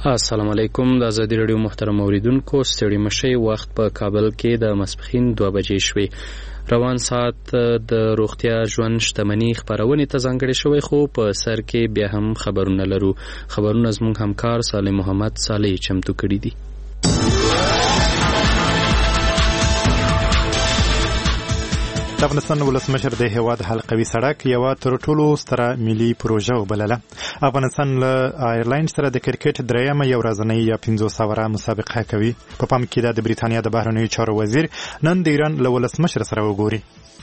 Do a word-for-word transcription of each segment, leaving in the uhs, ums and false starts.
السلام علیکم. د ازادي رادیو محترم اوریدونکو، ستړي مشئ. وخت په کابل کې د ماسپښین دوه بجې شوې. روان ساعت د روغتیا ژوند شتمنۍ خپرونې ته ځانګړی شوی، خو په سر کې بیا هم خبرونه لرو. خبرونه زموږ همکار صالح محمد صالح چمتو کړي دي. د افغانستان ولسمشر د هیواد حلقوي سړک یوه تر ټولو ستره ملي پروژه وبلله. افغانستان له آیرلینډ سره د کرکټ درېیمه یو ورځنۍ یا پنځوس اوره مسابقه کوي. په پام کې ده د بریتانیا د بهرنیو چارو وزیر نن د ایران له ولسمشر سره وګوري.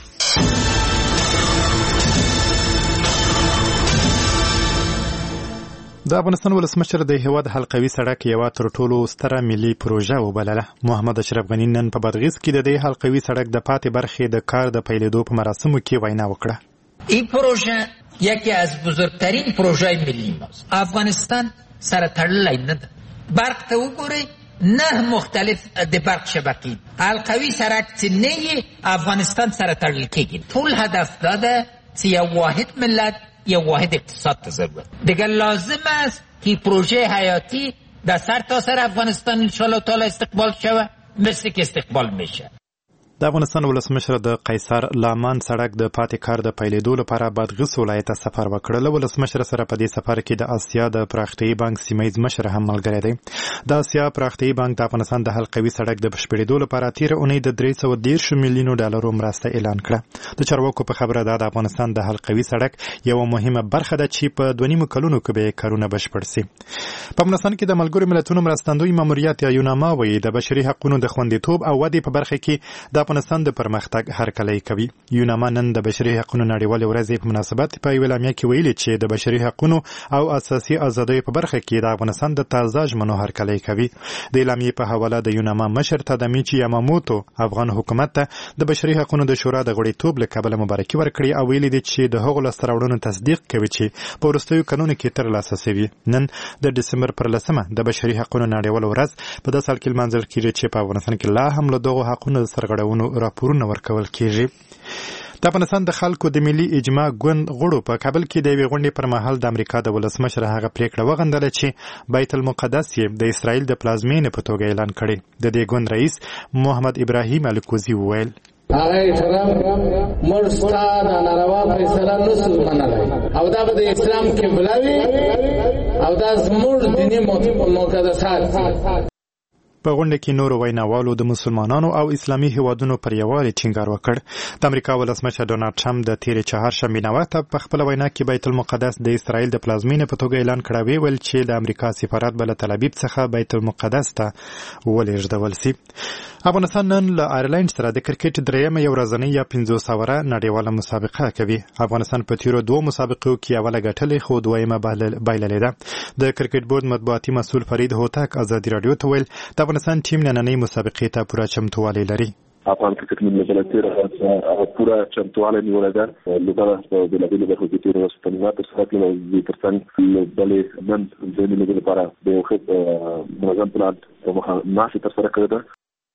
د افغانستان ولسمشر د هیواد حلقوي سړک یوه تر ټولو ستره ملي پروژه وبلله. محمد اشرف غنی نن په بادغیس کې د دې حلقوي سړک د پاتې برخې د کار د پیلېدو په مراسمو کې وینا وکړه. این پروژه یکی از بزرگترین پروژه ملی ماست. افغانستان سره تړلی نه ده. برق ته وګورئ، نه مختلف د برق شبکې. حلقوي سړک چې نه یې افغانستان سره تړل کېږي. ټول هدف دا ده چې یو واحد ملت یا واحد اقتصاد ته ضرورت. دیگر لازم است که پروژه حیاتی در سر تا سر افغانستان انشاءالله تعالی استقبال شود، مثل که استقبال میشه. د افغانستان ولسمشر د قیصر لامان سړک د پاتې کار د پیلېدو لپاره بادغیس ولایت ته سفر وکړ. له ولسمشر سره په دې سفر کې د آسیا د پراختیایي بانک سیمهیز مشر هم ملګری دی. د آسیا پراختیایي بانک د افغانستان د حلقوي سړک د بشپړېدو لپاره تېره اونۍ د درې سوه دېرش میلیونو ډالرو مرسته اعلان کړه. د چارواکو په خبره ده د افغانستان د حلقوي سړک یوه مهمه برخه ده چې په دوه نیمو کلونو کې به کارونه بشپړ سي. په افغانستان کې د ملګرو ملتونو مرستندوی ماموریت یا یوناما وایي د بشري حقونو د خوندیتوب او ودې په برخه کې د افغانستان د پرمختګ هرکلی کوي. یوناما نن د بشري حقونو نړیوالې ورځې په مناسبت په یوه اعلامیه کې ویلي چې د بشري حقونو او اساسي ازادیو په برخه کې د افغانستان د تازه ژمنو هرکلی کوي. د اعلامیې په حواله د یوناما مشر تادامیچی یاماموتو افغان حکومت ته د بشري حقونو د شورا د غړیتوب له کبله مبارکي ورکړي او ویلي دي چې د هغو لاسته راوړنو تصدیق کوي چې په وروستیو کلونو کې ترلاسه شوي. نن د ډسمبر پر لسمه د بشري حقونو نړیواله ورځ په داسې حال کې لمانځل کېږي چې په افغانستان کې لا هم له دغو حقونو د سرغړونو راپورونه ورکول کېږي. د افغانستان د خلکو د ملي اجماع ګوند غړو په کابل کې د یوې غونډې پر مهال د امریکا د ولسمشر هغه پریکړه وغندله چې بیت المقدس یې د اسرائیل د پلازمینې په توګه اعلان کړی. د دې ګوند رئیس محمد ابراهیم الکوزي وویل هغه ټرمپ موږ ستا د ناروا فیصله نسو منلی او دا به د اسلام قبله وي او دا زموږ دیني مقدسات. په غونډه کې نورو ویناوالو د مسلمانانو او اسلامي هیوادونو پر یووالي ټینګار وکړ. د امریکا ولسمشر ډونالډ ټرمپ د تېرې چهارشنبې ناوخته په خپله وینا کې بیت المقدس د اسرائیل د پلازمینې په توګه اعلان کړی. ویل چې د امریکا سفارت به له تلابیب څخه بیت المقدس ته ولېږدول سي. افغانستان نن له آیرلینډ سره د کرکټ درېیمه یو ورځنۍ یا پنځوس اوره نړیواله مسابقه کوي. افغانستان په تېرو دوو مسابقو کې اوله ګټلې خو دویمه بایللې ده. د کرکټ بورډ مطبوعاتي مسؤل فرید هوتک ازادي راډیو ته ویل د افغانستان ټیم نننۍ مسابقې ته پوره چمتووالی لري. افغان کرکټ ملي بلتیر پوره چمتووالی نیولی ده. لوبه په بېلابېلو برخو کې تېره ورځ په نیمه ترسره کړله او دې تر څنګ لوبډلې نن د لوبې لپاره د یو ښه منظم پلان په مخه ناستې ترسره کړې ده.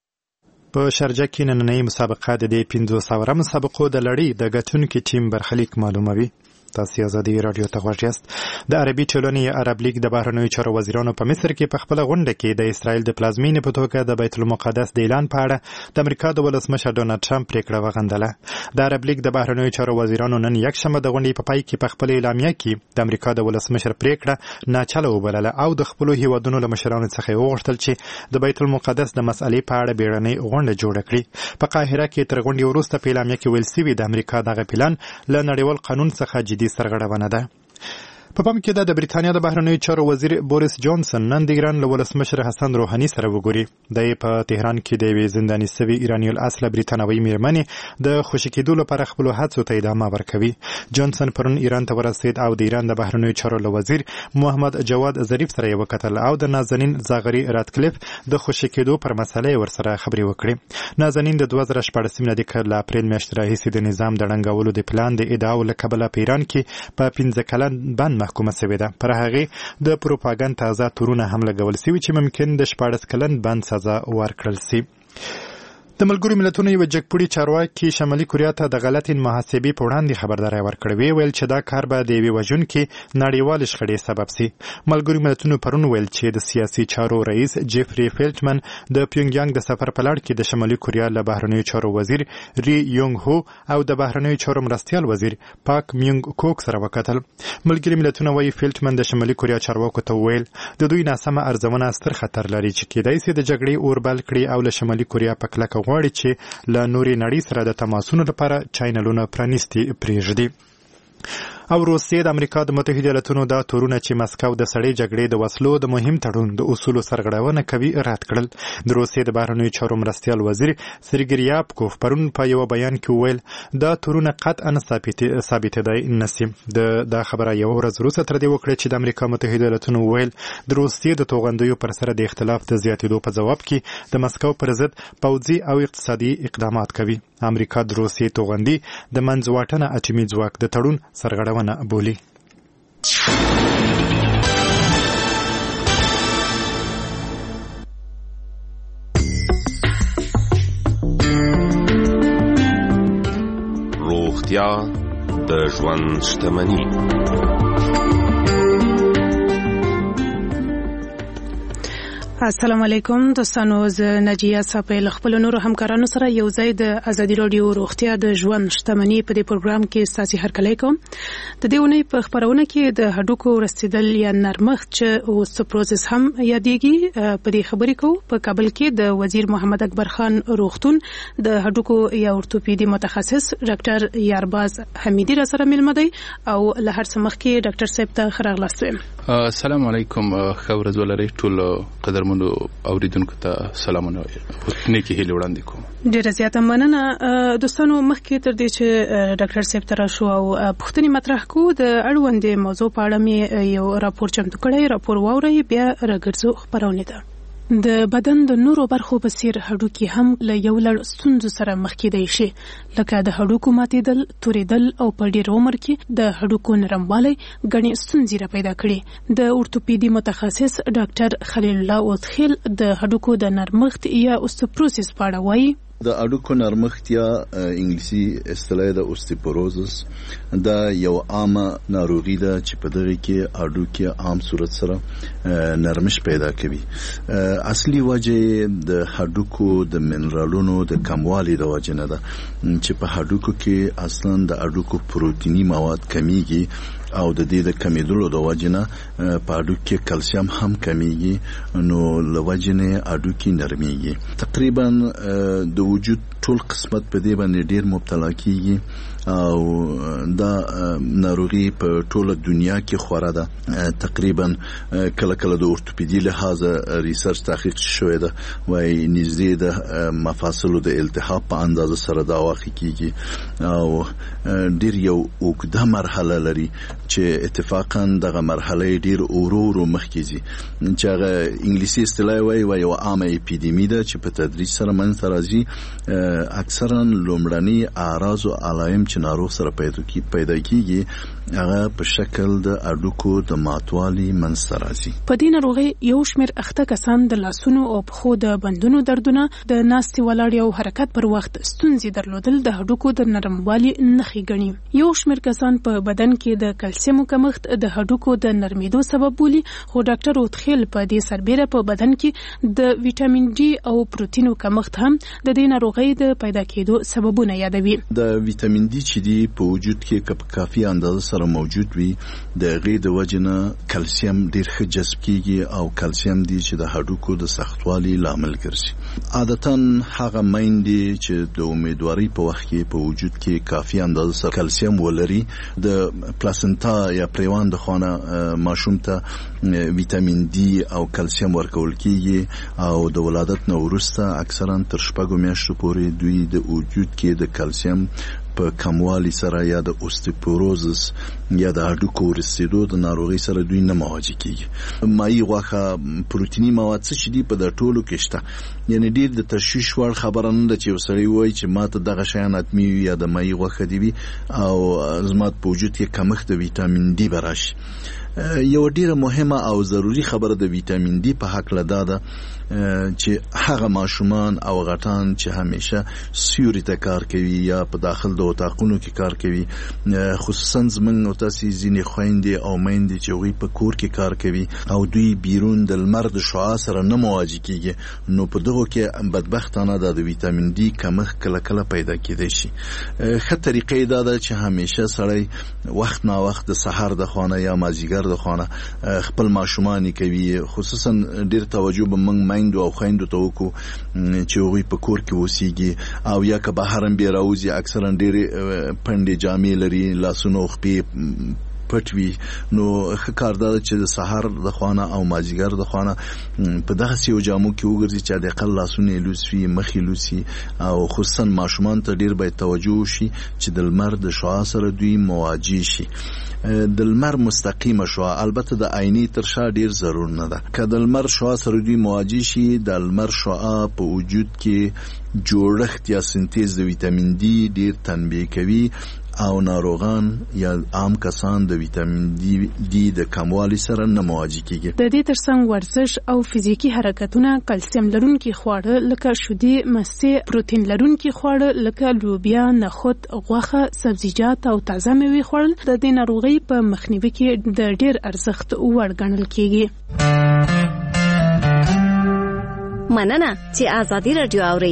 په شارجه کې نننۍ مسابقه د دې پنځوس اوره مسابقو د لړۍ د ګټونکي ټیم برخلیک معلوموي. تاسو ازادي رادیو ته غوږ یاست. د عربي ټولنې عرب لیگ د بهرنیو چارو وزیرانو په مصر کې په خپله غونډه کې د اسرائیل د پلازمینې په توګه د بیت المقدس د اعلان په اړه د امریکا د ولسمشر ډونالډ ټرمپ پریکړه وغندله. د عرب لیگ د بهرنیو چارو وزیرانو نن یکشنبه د غونډې په پای کې په خپله اعلامیه کې د امریکا د ولسمشر پریکړه ناچله وبلله او د خپلو هیوادونو له مشرانو څخه یې وغوښتل چې د بیت المقدس د مسئلې په اړه بیړنۍ غونډه جوړه کړي. په قاهره کې تر غونډې وروسته په اعلامیه کې ویل سوي د امریکا دغه پلان له نړیوال قانون څخه جدي سرغړونه ده. په پام کې ده د بریتانیا د بهرنیو چارو وزیر بوریس جانسن نن د ایران له ولسمشر حسن روحاني سره وګوري. د په تهران کې د یوې زنداني سوي ایراني الاصله بریتانوي میرمنې د خوشي کېدو لپاره خپلو هڅو ته ادامه ورکوي. جانسن پرون ایران ته ورسېد او د ایران د بهرنیو چارو له وزیر محمد جواد ظریف سره یې وکتل او د نازنین زاغري راتکلیف د خوشي کېدو پر مسله یې ورسره خبرې وکړې. نازنین د دوه زره شپاړسم له له اپریل میاشتې راهیسې د نظام د ړنګولو د پلان د ادعاو له کبله په ایران کې په پنځه کلن بند محکومه شوې ده. پر هغې د پروپاګند تازه تورونه هم لګول شوي چې ممکن د شپاړس کلن بند سزا ورکړل شي. د ملګرو ملتونو یو جګپوړي چارواکي شمالي کوریا ته د غلطې محاسبې په وړاندې خبرداری ورکړې، ویل چې دا کار به د یوې وژونکې نړیوالې شخړې سبب سي. ملګرو ملتونو پرون ویل چې د سیاسي چارو رئیس جیفري فیلټمن د پیونګیانګ د سفر په لړ کې د شمالي کوریا له بهرنیو چارو وزیر ری یونګ هو او د بهرنیو چارو مرستیال وزیر پاک میونګ کوک سره وکتل. ملګرو ملتونو وايي فیلټمن د شمالي کوریا چارواکو ته ویل د دوی ناسمه ارزونه ستر خطر لري چې کېدای سي د جګړې اور بل کړي او له شمالي کوریا په کلکه غواړي چې له نوري نړۍ سره د تماسونو لپاره چینلونه پرانیستي پرېږدي. او روسیې د امریکا د متحده ایالاتونو دا تورونه چې مسکو د سړې جګړې د وسلو د مهم تړون د اصولو سرغړونه کوي رد کړل. د روسیې د بهرنیو چارو مرستیال وزیر سرګی ریابکوف پرون په یو بیان کې وویل دا تورونه قطعا ثابتېدای نشي. دا خبره یو ورځ وروسته تر دې وکړه چې د امریکا متحده ایالاتونو وویل د روسیې د توغندیو پر سره د اختلاف د زیاتېدو په ځواب کې د مسکو پر ضد پوځي او اقتصادي اقدامات کوي. امریکا د روسیې توغندي د منځواټنه اټومي ځواک د تړون سرغړونه بولی. روغتیا د ژوند شتمني. السلام علیکم دوستانو، زه نجیه صافی له خپلو نورو همکارانو سره یو ځای د ازادي راډیو روغتیا د ژوند شتمني په دې پروګرام کې ستاسو هرکلی کوم. د دې اونۍ په خپرونه کې د هډوکو رسیدل یا نرمښت چې اوستوپروزس هم یادېږي په دې خبرې کوو. په کابل کې د وزیر محمد اکبر خان روغتون د هډوکو یا اورتوپیدي متخصص ډاکټر یارباز حمیدي را سره مېلمه دی او له هر څه مخکې ډاکټر صاحب ته ښه راغلاست وایم. السلام علیکم، ښه ورځ ولرئ. ټول قدر منو اوریدونکو ته سلامونه نیکی هیله وړاندې کوم. ډیره زیاته مننه دوستانو. مخکې تر دې چې ډاکټر صاحب ته راشو او پوښتنې مطرح کوو، د اړوندې موضوع په اړه مې یو راپور چمتو کړی. راپور واورئ، بیا راګرځو خپرونې ته. د بدن د نورو برخو په څیر هډوکي هم له یو لړ ستونزو سره مخ کېدای شي، لکه د هډوکو ماتېدل، توریدل او په ډېر عمر کې د هډوکو نرموالی ګڼې ستونزې را پیدا کړي. د اورتوپیدي متخصص ډاکټر خلیل الله اوتخیل د هډوکو د نرمښت یا اوستوپروسس په اړه وایي. د اډوکو نرمښت یا انګلیسي اصطلاح د اوستوپروزس دا یو عامه ناروغي ده چې په دغه کې اډوکي عام صورت سره نرمش پیدا کوي. اصلي وجه د هډوکو د منرالونو د کموالي د وجه نه ده چې په هډوکو کې اصلا د اډوکو پروتینی مواد کمیږي او د دې د کمیدلو د وجنه په اډوکو کې کلسیم هم کمیږي، نو لوجنه اډوکي نرميږي. تقریبا د وجود ټول قسمت په دې باندې ډیر مبتلا کیږي او دا ناروغي په ټوله دنیا کې خورا ده. تقریبا کله کله د اورتوپیدي لحاظه ریسرچ تحقیق شوی ده وای نږدې د مفاصلو د التهاب په اندازه سره دا واقع کیږي او ډیر یو اوږده مرحله لري چې اتفاقا دغه مرحله ډیر اورو ورو مخکې ځي، چې هغه انګلیسي اصطلاح وای وای یو عامه اپیدمی ده چې په تدریج سره منځته راځي. اکثرا لومړني اعراض او علائم چې ناروغ سره پیدا کیږي هغه په شکل د اډوکو د ماتوالي منځته راځي. په دې ناروغي یو شمېر اخته کسان د لاسونو او پښو د بندونو دردونه، د ناستې ولاړې او حرکت پر وخت ستونزې درلودل د هډوکو د نرموالي نښې ګڼي. یو شمېر کسان په بدن کې د کلسیم کمښت د هډوکو د نرمېدو سبب بولي، خو ډاکټر اوتخیل په دې سربېره په بدن کې د ویټامین ډي او پروتینو کمښت هم د دې ناروغۍ د پیدا کېدو سببونه یادوي. د ویټامین ډي چې دی په وجود کې کپ کافي اندازه سره موجود وي، د غي د وجنه کلسیم ډیر ښه جذب کیږي او کلسیم دی چې د هډوکو د سختوالي لامل ګرځي. عادتاً هغه میندې چې د امیدواري په وخت کې په وجود کې کافي اندازه سره کلسیم ولري، د پلاسنتا یا پریوان د خانه ماشوم ته ویټامین ډي او کلسیم ورکول کیږي او د ولادت نه وروسته اکثرا تر شپږو میاشتو پورې دوی د وجود کې د کلسیم په کموالي سره یا د اوستوپوروزس یا د هډوکو رسیدو د ناروغي سره دوی نه مواجه کیږي. مایي غوښه پروتینی مواد څه دي په د ټولو کې شته، یعنی ډیر د تشویش وړ خبره نه ده چې وسړی وایي چې ماته دغه شیان اتمی یا د مایي غوښه دی او زما په وجود کې کمښت د ویټامین ډي براشي. یو ډیره مهمه او ضروری خبره د ویټامین ډي په حق لدا ده چې هغه ماشومان او غټان چې همیشه سیوري ته کار کوي یا په داخل د اوتاقونو کې کار کوي، خصوصا زمونږ او تاسې ځینې خویندې او میندې چې هغوی په کور کې کار کوي او دوی بیرون د لمر د شعاع سره نه مواجه کیږي، نو په دغو کې بدبختانه د ویټامین ډي کمښت کله کله پیدا کیدای شي. ښه طریقه دا ده چې همیشه سړی وخت نا وخت د سحر د خوانه یا مازیګر د خوانه خپل ماشومان کوي، خصوصا ډیر توجه به موږ میندو او خویندو ته وکړو چې هغوی په کور کې اوسیږي او یا که بهر هم بیا راوځي، اکثرا ډېرې پنډې جامې لري، لاسونه او خپې پټ وي، نو ښه کار دا ده چې د سهار د خوانه او مازیګر د خوانه په دغسې یو جامو کې وګرځي چې حداقل لاسونه یې لوڅ وي، مخ یې لوڅ وي، او خصوصا ماشومان ته ډېر باید توجه وشي چې د لمر د شعاع سره دوی مواجه شي. د لمر مستقیمه شعاع البته د عیني تر شا ډیر ضرور نه ده، که د لمر شعاع سره دوی مواجه شي، د لمر شعاع په وجود کې جوړښت یا سنتیز د ویټامین ډي ډیر تنبیه کوي او ناروغان یا عام کسان د ویټامین ډي د کموالي سره نه مواجه کیږي. د دې ترڅنګ ورزش او فزیکی حرکتونه، کلسیم لرونکي خواړه لکه شیدې، مستې، پروتین لرونکي خواړه لکه لوبیا، نخود، غوښه، سبزیجات او تازه میوې خوړل د دې ناروغۍ په مخنیوي کې د ډیر ارزښت وړ ګڼل کیږي. مننه چې آزادي رادیو اوري.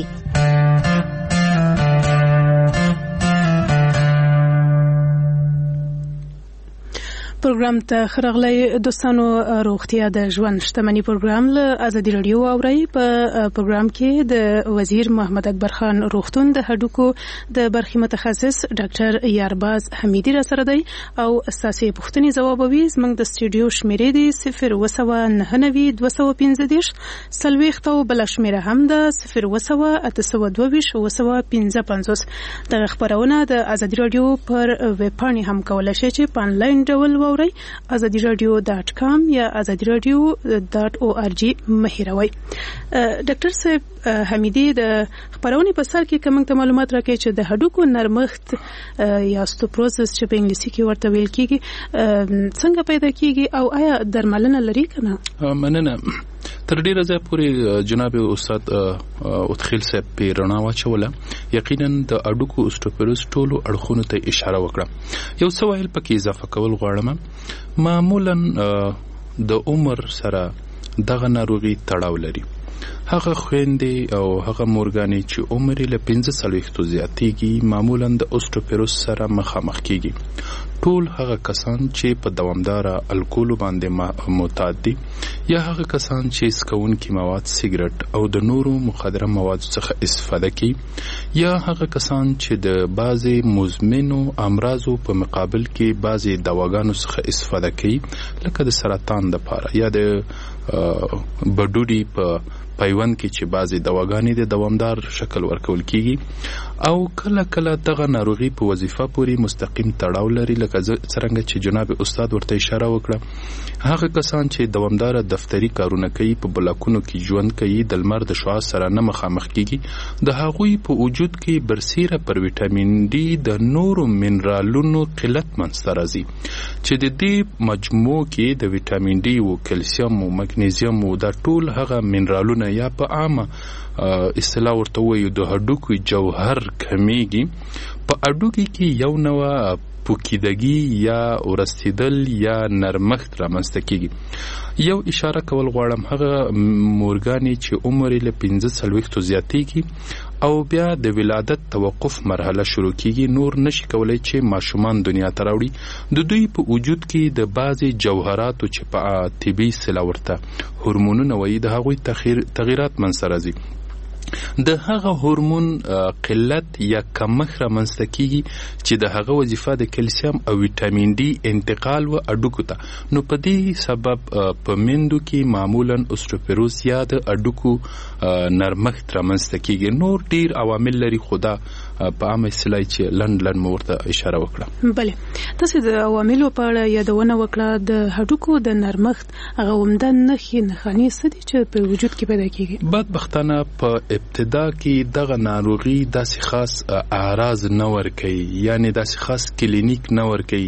پروګرام ته خرغلی دوستانو، روغتیا د ژوند شتمنی پروګرام له ازادي رادیو اوري. په پروګرام کې د وزیر محمد اکبر خان روغتون د هډوکو د برخې متخصص ډاکټر یارباز حمیدی را سره دی او اساسي پوښتنې ځوابوي. زموږ د سټوډیو شمیرې دي صفر وسوه نهه نوي دوه سوه پنځه دېرش څلوېښت او بله شمیره هم ده صفر وسوه اته سوه دوه ویشت اوه سوه پنځه پنځوس. دغه خپرونه د ازادي رادیو پر ویبپاڼې هم کولی شئ چې په انلاین ډول واورئ، ازادي رادیو ډاټ کام یا ازادي رادیو ډاټ او ار جی مه هېروئ. ډاکټر صاحب حمیدي، د خپرونې په سر کې که موږ ته معلومات راکړئ چې د هډوکو نرمښت یا اوستوپروزس چې په انګلیسي کې ورته ویل کېږي څنګه پیدا کېږي او آیا درملنه لري که نه؟ مننه. تر ډیره ځای پورې جناب استاد اتخیل صاحب په رڼا واچوله. یقینا د هډوکو اوستوپروز ټولو اړخونو ته اشاره وکړه. یو څه ویل پکې اضافه کول غواړم. معمولا د عمر سره دغه ناروغي تړاو لري. هغه خويندې او هغه مورګانې چې عمر له پنځه څلوېښتو زیاتېږي معمولا د اوستوپروز سره مخامخ کیږي. ټول هغه کسان چې په دوامداره الکول باندې معتاد دي، یا هغه کسان چې سکونکي مواد، سیګریټ او د نورو مخدره موادو څخه استفاده کوي، یا هغه کسان چې د بعضې مزمنو امراضو په مقابل کې بعضې دواګانو څخه استفاده کوي، لکه د سرطان دپاره یا د بډوډي په پیوند کې چې بعضې دواګانې د دوامدار شکل ورکول کیږي، او کله کله دغه ناروغي په وظیفه پورې مستقیم تړاو لري، لکه څرنګه چې جناب استاد ورته اشاره وکړه. هغه کسان چې دوامداره دفتري کارونه کوي، په بلاکونو کې ژوند کوي، د لمر د شعاع سره نه مخامخ کیږي، د هغوی په وجود کې برسیره پر ویټامین ډي د نورو منرالونو قلت منځته راځي، چې د دې مجموع کې د ویټامین ډي او کلسیم او مګنیزیم او دا ټول هغه منرالونه یا په عامه اصطلاح ورته وایو د هډوکو جوهر کمیږي. په هډوکي کې یو نوع پوکیدګي یا ورستیدل یا نرمښت رامنځته کیږي. یو اشاره کول غواړم، هغه مورګانې چې عمر له پنځه څلوېښتو زیاتېږي او بیا د ولادت توقف مرحله شروع کیږي، نور نشي کولای چې ماشومان دنیا ته راوړي. د دوی په وجود کې د بعضې جوهراتو چې په طبي اصطلاح ورته هورمونونه وایي، د هغوی تغییرات منځته راځي. د هغه هورمون قلت یا کمښت رامنځته کیږي چې د هغه وظیفه د کلسیم او ویټامین ډي انتقال و هډوکو ته. نو په دې سبب په میندو کې معمولا اوستوپروز یا د هډوکو نرمښت رامنځته کیږي. نور ډیر عوامل لري، خو دا په عامه اصطلاح چې لنډ لنډ مو ورته اشاره وکړه. بله، تاسو د عواملو په اړه یادونه وکړه. د هډوکو د نرمښت هغه عمده نښې نښانې څه دي چې په وجود کې پیدا کیږي؟ بدبختانه په ابتدا کې دغه ناروغي داسې خاص اعراض نه ورکوي، یعنی داسې خاص کلینیک نه ورکوي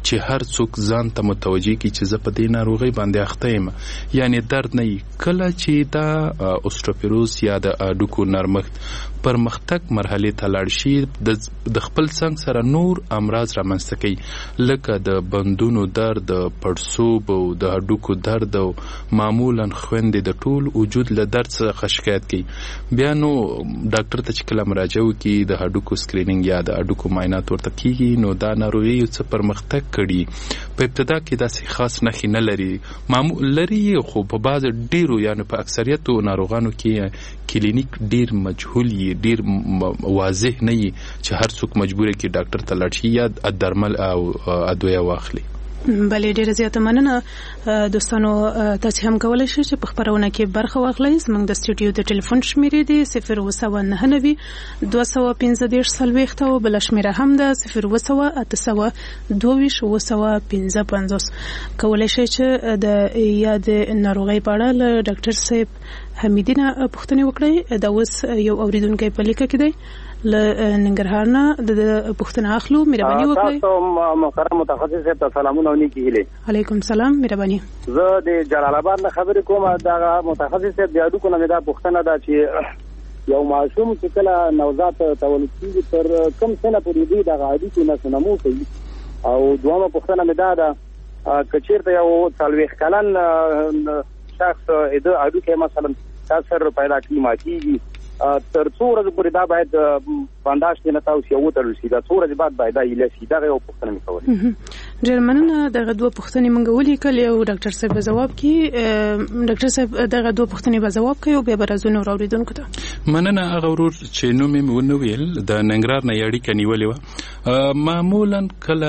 چې هر څوک ځان ته متوجي کی چې زه په دې ناروغي باندې اخته یم، یعنی درد نه کله چې دا اوسټروپیروز یا د اډوکو نرمښت پرمختګ مرحله ته لاړ شي د خپل څنګ سره نور امراض رامنځته کوي، لکه د بندونو درد، پړسوب او د هډوکو درد او معمولا خويندې د ټول وجود له درد څخه شکایت کوي. بیا نو ډاکټر ته چې کله مراجعه وکړي د هډوکو سکرینینګ یا د هډوکو معاینات ورته کیږي، نو دا ناروغي یو څه پرمختګ کړي. په ابتدا کې داسې خاص نښې نه لري، معمول لري خو په بعض ډیرو یعنی په اکثریتو ناروغانو کې کلینیک ډیر مجهول یي، ډیر واضح نه یي چې هر څوک مجبور کی ډاکټر ته لاړ شي یا درمل او ادویه واخلي. بلې ډیره زیاته مننه دوستانو، تاسو هم کولای شئ چې په خبرونه کې برخه واخلئ. زموږ د سټوډیو د ټلیفون شمیرې دی صفر اووه سوه نهه نوي دوه سوه پنځه دېرش څلوېښت او بله شمیره هم ده صفر اووه سوه اته سوه دوه ویشت اووه سوه پنځه پنځوس. کولای شئ چې د یاد ناروغۍ په اړه له ډاکټر صاحب حمیدینه پوښتنې وکړئ. دا اوس یو اوریدونکی په لیکه کې دی له ننګرهار نه، د پوښتنه اخلو. مهرباني وکړئ. تاسو محترم متخصص صاحب ته سلامونه او نیکی هیله. علیکم سلام، مهرباني. زه د جلال آباد نه خبرې کوم. دا متخصص صاحب د اډوکو نه دا پوښتنه ده چې یو ماشوم چې کله نوزاد تولد کیږي تر کوم سنه پورې دی د اډوکو نه نمو کوي؟ او دویمه پوښتنه مې دا ده که چیرته یو څلوېښت کلن شخص د اډوکو مثلا کسر پیدا کړي ماتېږي، تر څو ورځې پورې دا باید بنداژ نه تاسو یو وتړل شي، دا څو ورځې بعد باید ایله شي؟ دا یو پوښتنه مې کوله. ډېر مننه. دغه دوه پوښتنې موږ ولیکل، یو ډاکټر صاحب به ځواب کړي. ډاکټر صاحب دغه دوه پوښتنې به ځواب کوي او بیا به راځو نور اوریدونکو ته. مننه. هغه ورور چې نوم یې ونه ویل د ننګرهار نه اړیکه نیولې وه. معمولا کله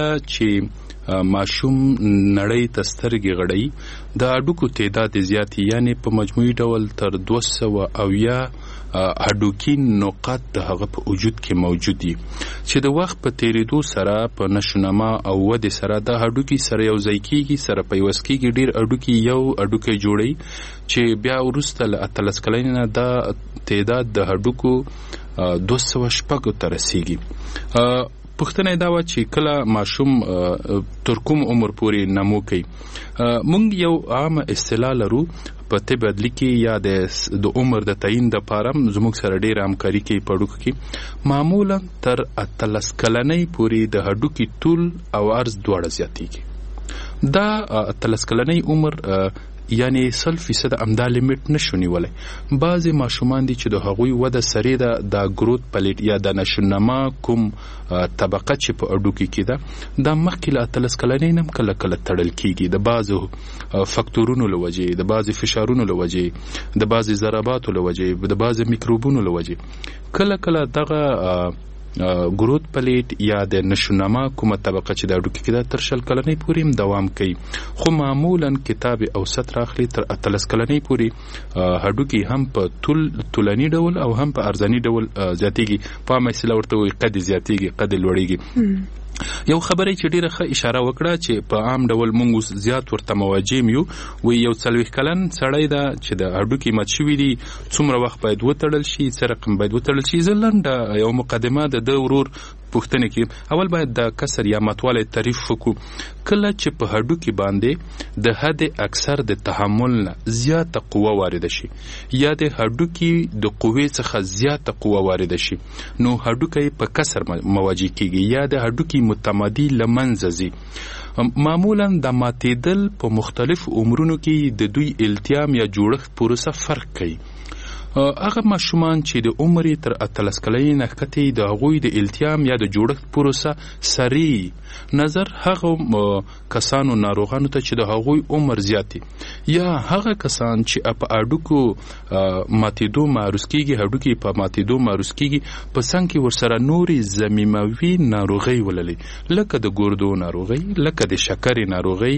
چې ماشوم نړۍ ته سترګې غړوي د هډوکو تعداد زیات، یعنی په مجموعي ډول تر دوه سوه اویا هډوکي نقاط د هغه په وجود کې موجود دي چې د وخت په تیریدو سره په نشونما او ودې سره د هډوکي سره یو ځای کیږي، سره پیوست کیږي. ډیر هډوکي یو هډوکی جوړي چې بیا وروسته له اتلس کلنې نه د تعداد د هډوکو دوه سوه شپږو ته رسیږي. پوښتنه دا و چې کله ماشوم تر کوم عمر پورې نمو کوي. مونږ یو عام اصطلاح لرو په طب بدلی کې یا د عمر د تعین د پاره زموږ سره ډیر همکاري کوي په هډوکو کې. معمولا تر اتلس کلنۍ پورې د هډوکي طول او عرض دواړه زیاتېږي. دا اتلس کلنۍ عمر یعنی سل فیصد امدا لیمیټ نشو نیولای. بعضی ماشومان دي چې د هغوی وده سری ده د گروت پلیټ یا د نشونما کوم طبقه چې په اډوکی کې ده د مخکې له اتلس کلنۍ نم کله کله تړل کیږي د بعضو فاکتورونو له وجې، د بعضی فشارونو له وجې، د بعضی ضرباتو له وجې، د بعضی میکروبونو له وجې. کله کله دغه گروت پلیټ یا د نشونما کومه طبقه چې د اډوکی کې ده تر شل کلنۍ پورې دوام کوي، خو معمولا کتاب اوسط راخلي تر اتلس کلنۍ پورې هډوکی هم په طول طولاني ډول او هم په ارزاني ډول زیاتېږي. په عامه اصطلاح ورته وایي قد زیاتېږي، قد لوړېږي. یو خبره چې ډیره ښه اشاره وکړه چې په عام ډول مونږ زیات ورته مواجه یو، وی یو څلوېښت کلن سړی ده چې د هډوکي مات شوي دي، څومره وخت باید وتړل شي، څه رقم باید وتړل شي. زه لنډه یو مقدمه د ده ورور پوښتنه کې اول باید د کسر یا ماتوالی تعریف وکړو. کله چې په هډوکي باندې د حد اکثر د تحمل نه زیاته قوه وارده شي یا د هډوکي د قوې څخه زیاته قوه وارده شي، نو هډوکی په کسر مواجه کیږي یا د هډوکي متمادي له منځه ځي. معمولا د ماتېدل په مختلف عمرونو کې د دوی التیام یا جوړښت پروسه فرق کوي. هغه ماشومان چې د عمر تر اتلس کلنۍ نه ښکته د هغوی د التیام یا د جوړښت پروسه سریع نظر هغه کسانو ناروغانو ته چې د هغوی عمر زیاتی یا هغه کسان چې په اډوکو ماتېدو معروض کیږي، هډوکي په ماتېدو معروض کیږي، په څنګ کې ورسره نوري ضمیموي ناروغي وللې لکه د ګردو ناروغي، لکه د شکرې ناروغي،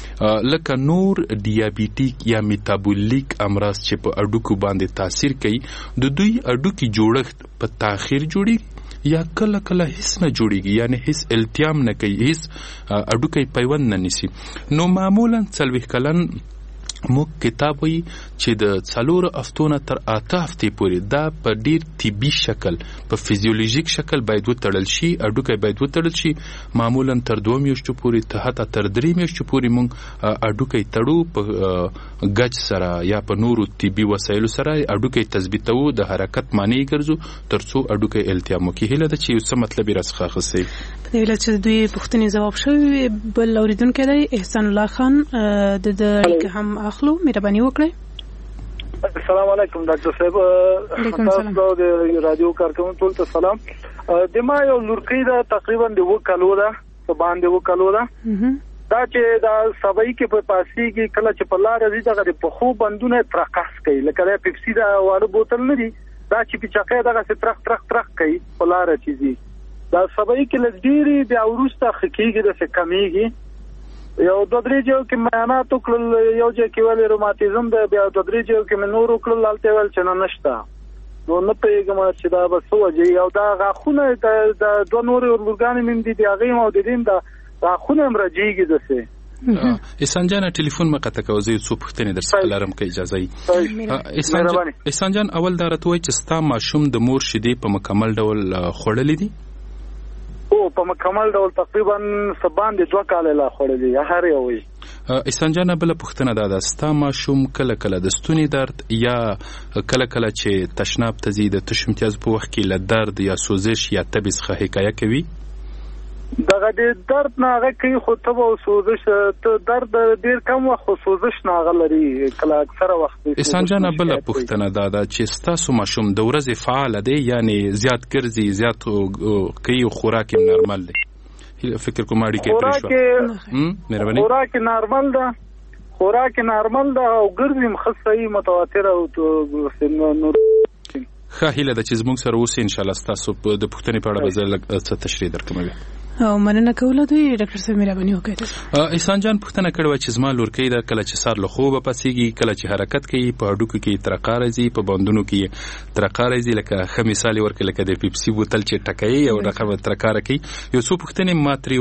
لکه نور ډیابیټیک یا میټابولیک امراض چې په اډوکو باندې تاثیر کوي. د دوی اډوکي جوړښت په تاخير جوړي یا کله کله هیڅ نه جوړیږي، یعنی هیڅ التیام نه کوي، هیڅ اډوکی پیوند نه نیسي. نو معمولا څلوېښت کلن موږ کتاب وی چې د څلور هفتونه تر اته هفتې پورې دا په ډیر طبي شکل په فزیولوژیک شکل باید وتړل شي، اډوکی باید وتړل شي. معمولا تر دوه میاشتو پورې ته حتی تر درې میاشتو پورې موږ اډوکی تړو په ګچ سره یا په نورو طبي وسایلو سره اډوکی تثبیتو، د حرکت معنی ګرځو ترڅو اډوکی التیام وکړي. هیله ده چې څه مطلب یې راڅخه اخیستی. په دې ویله چې دوی پوښتنې ځواب شوي. بل اوریدونکی دی احسان الله خان، د ده اړیکه هم اخلو، مهرباني وکړئ. السلام علیکم ډاکټر صاحب، تاسو د رادیو کارکونکو ټول ته سلام. د ما یو لورکۍ ده تقریبا د اووه کالو ده، په باندې اووه کالو ده. دا چې دا سبای کې په پاسي کې کله چې په لار ځي دغه د پخو بندونه ترقص کوي، لکه د پیپسي دا واړه بوتل نه دي، دا چې په چاقه دغه څه ترق ترق ترق کوي په لار چیزي. دا سبای کې لږ بیا ورسته خکېږي د څه کمیږي. یو دوه درې جو کې معاینات وکړل، یو ځای کې ولې روماتیزم ده، بیا دوه درې جو کې مې نور وکړل، هلته ویل چې نه نشته. نو نه پوهېږم چې دا به څه وجې. او دا غاښونه د دوه نورې اورګانې مې دي، د هغې او د دې دا غاښونه هم رجېږي داسې. احسان جان ټلیفون مه قطع کوه، زه یو څو پوښتنې درڅخه لرم که اجازه وي. احسان جان اول دا راته وایي چې ستا ماشوم د مور شیدې په مکمل ډول خوړلې دي؟ او په مکمل ډول تقریبا سبان د دوه کال لا خوړلې هر یو وي. احسان جان بل پوښتنه دا ده، ستا ماشوم کله کله د ستوني درد یا کله کله چې تشناب ته ځي د تش امتیاز په وخت کې له درد یا سوزش یا تبې څخه حکایه کوي؟ دغه د درد نه هغه کوي، خو تبه او سوزش ته درد ډیر کم وخت، خو سوزش نه هغه لري کله اکثره وخت. احسان جان بل پوښتنه دا ده چې ستاسو ماشوم د ورځې فعال دی، یعنی زیات ګرځي، زیات کوي او خوراک یې نارمل دی؟ فکر کوم اړیکه پرې شو. مهرباني. خوراک نارمل ده، خوراک نارمل ده او ګرځي مخصصي متواتر او نور. ښه هیله ده چې زموږ سره اوسئ، انشاءالله ستاسو د پوښتنې په اړه به زه لږ څه تشریح درکوم. او مننه کوله دوی ډاکټر صاحب مهرباني وکړئ. احسان جان پوښتنه کړې وه چې زما لورکۍ ده کله چې سهار له خوبه پاڅېږي، کله چې حرکت کوي په هډوکو کې ترقه راځي، په بندونو کې ترقه راځي، لکه ښه مثال یې ورکړي لکه د پیپسي بوتل چې ټکوي او دغه ترقه راکوي. یو څو پوښتنې ما ترې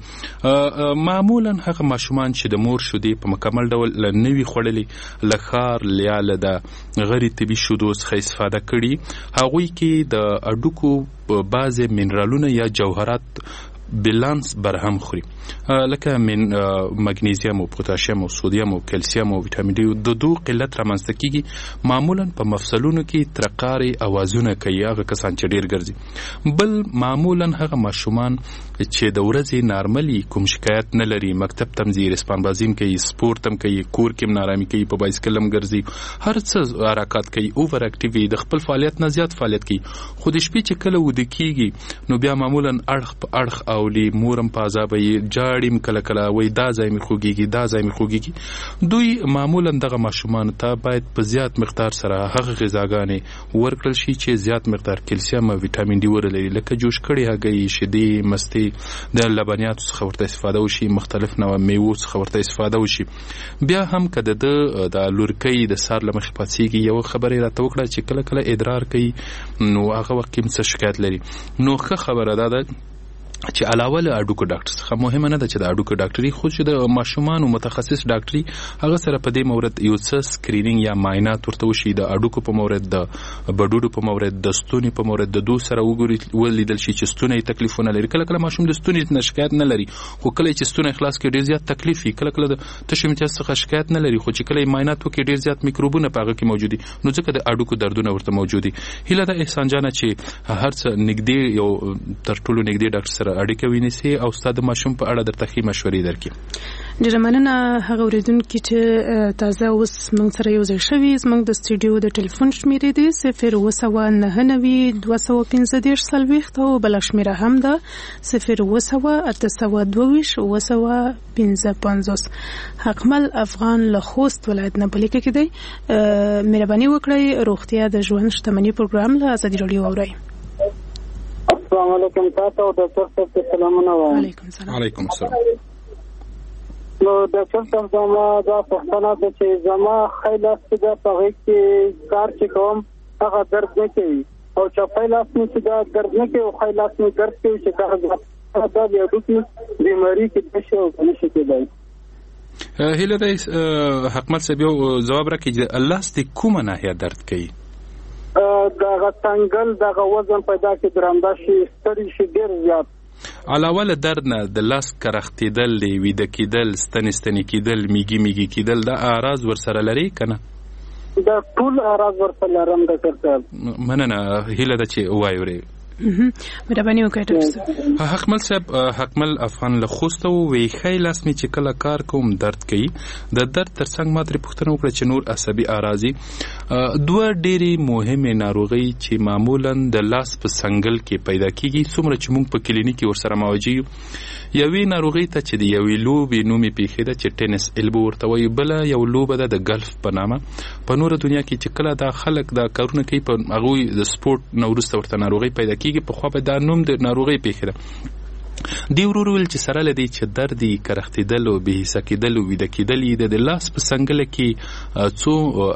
وکړې. معمولا هغه ماشومان چې د مور شیدې په مکمل ډول نه وي خوړلې، له ښار یا له د غیر طبي شیدو څخه استفاده کړي، هغوی کې د هډوکو بعضې منرالونه یا جوهرات بالانس برهم خوري، لکه من مګنیزیم او پوتاشیم او سودیم او کلسیم او ویټامین ډي د دوه قلت رامنځته کیږي. معمولا په مفصلونو کې ترقاري اوازونه کوي هغه کسان چې ډیر ګرځي. بل معمولا هغه ماشومان چې د ورځې نارملي کوم شکایت نه لري، مکتب تم ځي، رسپان بازیم کوي، سپورت هم کوي، کور کې نارامي کوي، په بایسکل هم ګرځي، هر څه حرکت کوي، اوور اکټیوي د خپل فعالیت نه زیات فعالیت کوي، خو د شپې چې کله وده کیږي نو بیا معمولا اړخ په اړخ اولی مورم په عذابه یې جاړیم، کله کله وای دا ځای مې خوږیږي، دا ځای مې خوږیږي. دوی معمولا دغه ماشومان ته باید په زیات مقدار سره هغه غذاګانې ورکړل شي چې زیات مقدار کلسیم او ویټامین ډي ولري، لکه جوش کړي هګۍ، شیدې، مستې، د لبنیاتو څخه ورته استفاده وشي، مختلف نوع میوو څخه ورته استفاده وشي. بیا هم که د ده د لورکۍ د سهار له مخې پاڅېږي یوه خبره یې راته وکړه چې کله کله ادرار کوي، نو هغه وخت کې هم څه شکایت لري. نو ښه خبره دا ده چې علاوه له اډوکو ډاکټر څخه مهمه نه ده چې د اډوکو ډاکټري، خو چې د ماشومانو متخصص ډاکټري هغه سره په دې مورد یو څه سکرینینګ یا معاینات ورته وشي، د اډوکو په مورد، د بډوډو په مورد، د ستوني په مورد، د دو سره وګوري ولیدل شي چې ستوني تکلیفونه لري. کله کله ماشوم د ستوني نه شکایت نه لري، خو کله چې ستوني خلاص کې ډیر زیات تکلیف وي، کله کله د تش امتیاز څخه شکایت نه لري، خو چې کله معاینات وکړي ډیر زیات میکروبونه په هغه کې موجودي، نو ځکه د اډوکو دردونه ورته موجودي. هیله ده احسان جان چې هر څه نږدې یو تر ټولو نږدې ډاکټر سره اړیکه ونیسي او استاد ماشوم په اړه درته ښې مشورې درکړي. ډېره مننه هغه اورېدونکي چې تازه اوس موږ سره یو ځای شوي. زموږ د سټوډیو د ټلیفون شمېرې دی صفر اووه سوه نهه نوي دوه سوه پنځه دېرش څلوېښت او بله شمېره هم ده صفر اووه سوه اته سوه دوه ویشت اووه سوه پنځه پنځوس. حقمل افغان له خوست ولایت نه په لیکه کې دی. مهرباني وکړئ روغتیا د ژوند شتمني پروګرام له ازادي راډیو واورئ. السلام علیکم تاسو او ډاکټر صاحب ته سلامونه وایم. علیکم السلام. علیکم السلام. نو ډاکټر صاحب زما دا پوښتنه ده چې زما خیلاس چې دا په هغې کې کار چې کوم هغه درد نه کوي او چې خیلاس مې چې دا درد نه کوي او خیلاس مې درد کوي چې دا دا د هډوکي بیماري کې څه شی او نه شي کېدای. هله د حکمت صاحب یو جواب راکړي چې لاس د کومه ناحیه درد کوي؟ دغه څنګل دغه وزن پیدا کې درنده شي ستړي شي ډېر زیات. علاوه له درد نه د لاس کرختېدل دی ویده کېدل ستنې ستنې کېدل میږي میږي کېدل دا اعراض ورسره لري که نه؟ دا ټول اعراض ورسره لرم ډاکټر صاحب. مننه هیله ده چې ووایورئ. مهرباني وکړئ ډاکټر صاحب. حکمل صاحب حکمل افغان له خوسته وی ښی لاس مې چې کله کار کوم درد کوي. د درد ترڅنګ ما ترې پوښتنه وکړه چې نور عصبي اعراض دوه ډېرې مهمې ناروغۍ چې معمولا د لاس په څنګل کې پیدا کیږي څومره چې موږ په کلینیک کې ورسره مواجه یو. یوې ناروغۍ ته چې د یوې لوبې نوم یې پیښې ده چې ټینس البو ورته وایي، بله یو لوبه ده د ګلف په نامه. په نوره دنیا کې چې کله دا خلک دا کارونه کوي په هغوی د سپورټ نه وروسته ورته ناروغۍ پیدا کیږي، پخوا به دا نوم د ناروغۍ پیښې ده. دی ورور ویل چې سره لدی چې درد یې کرختېدل او بې حسه کېدل او ویده کېدل یې د لاس په څنګله کې څو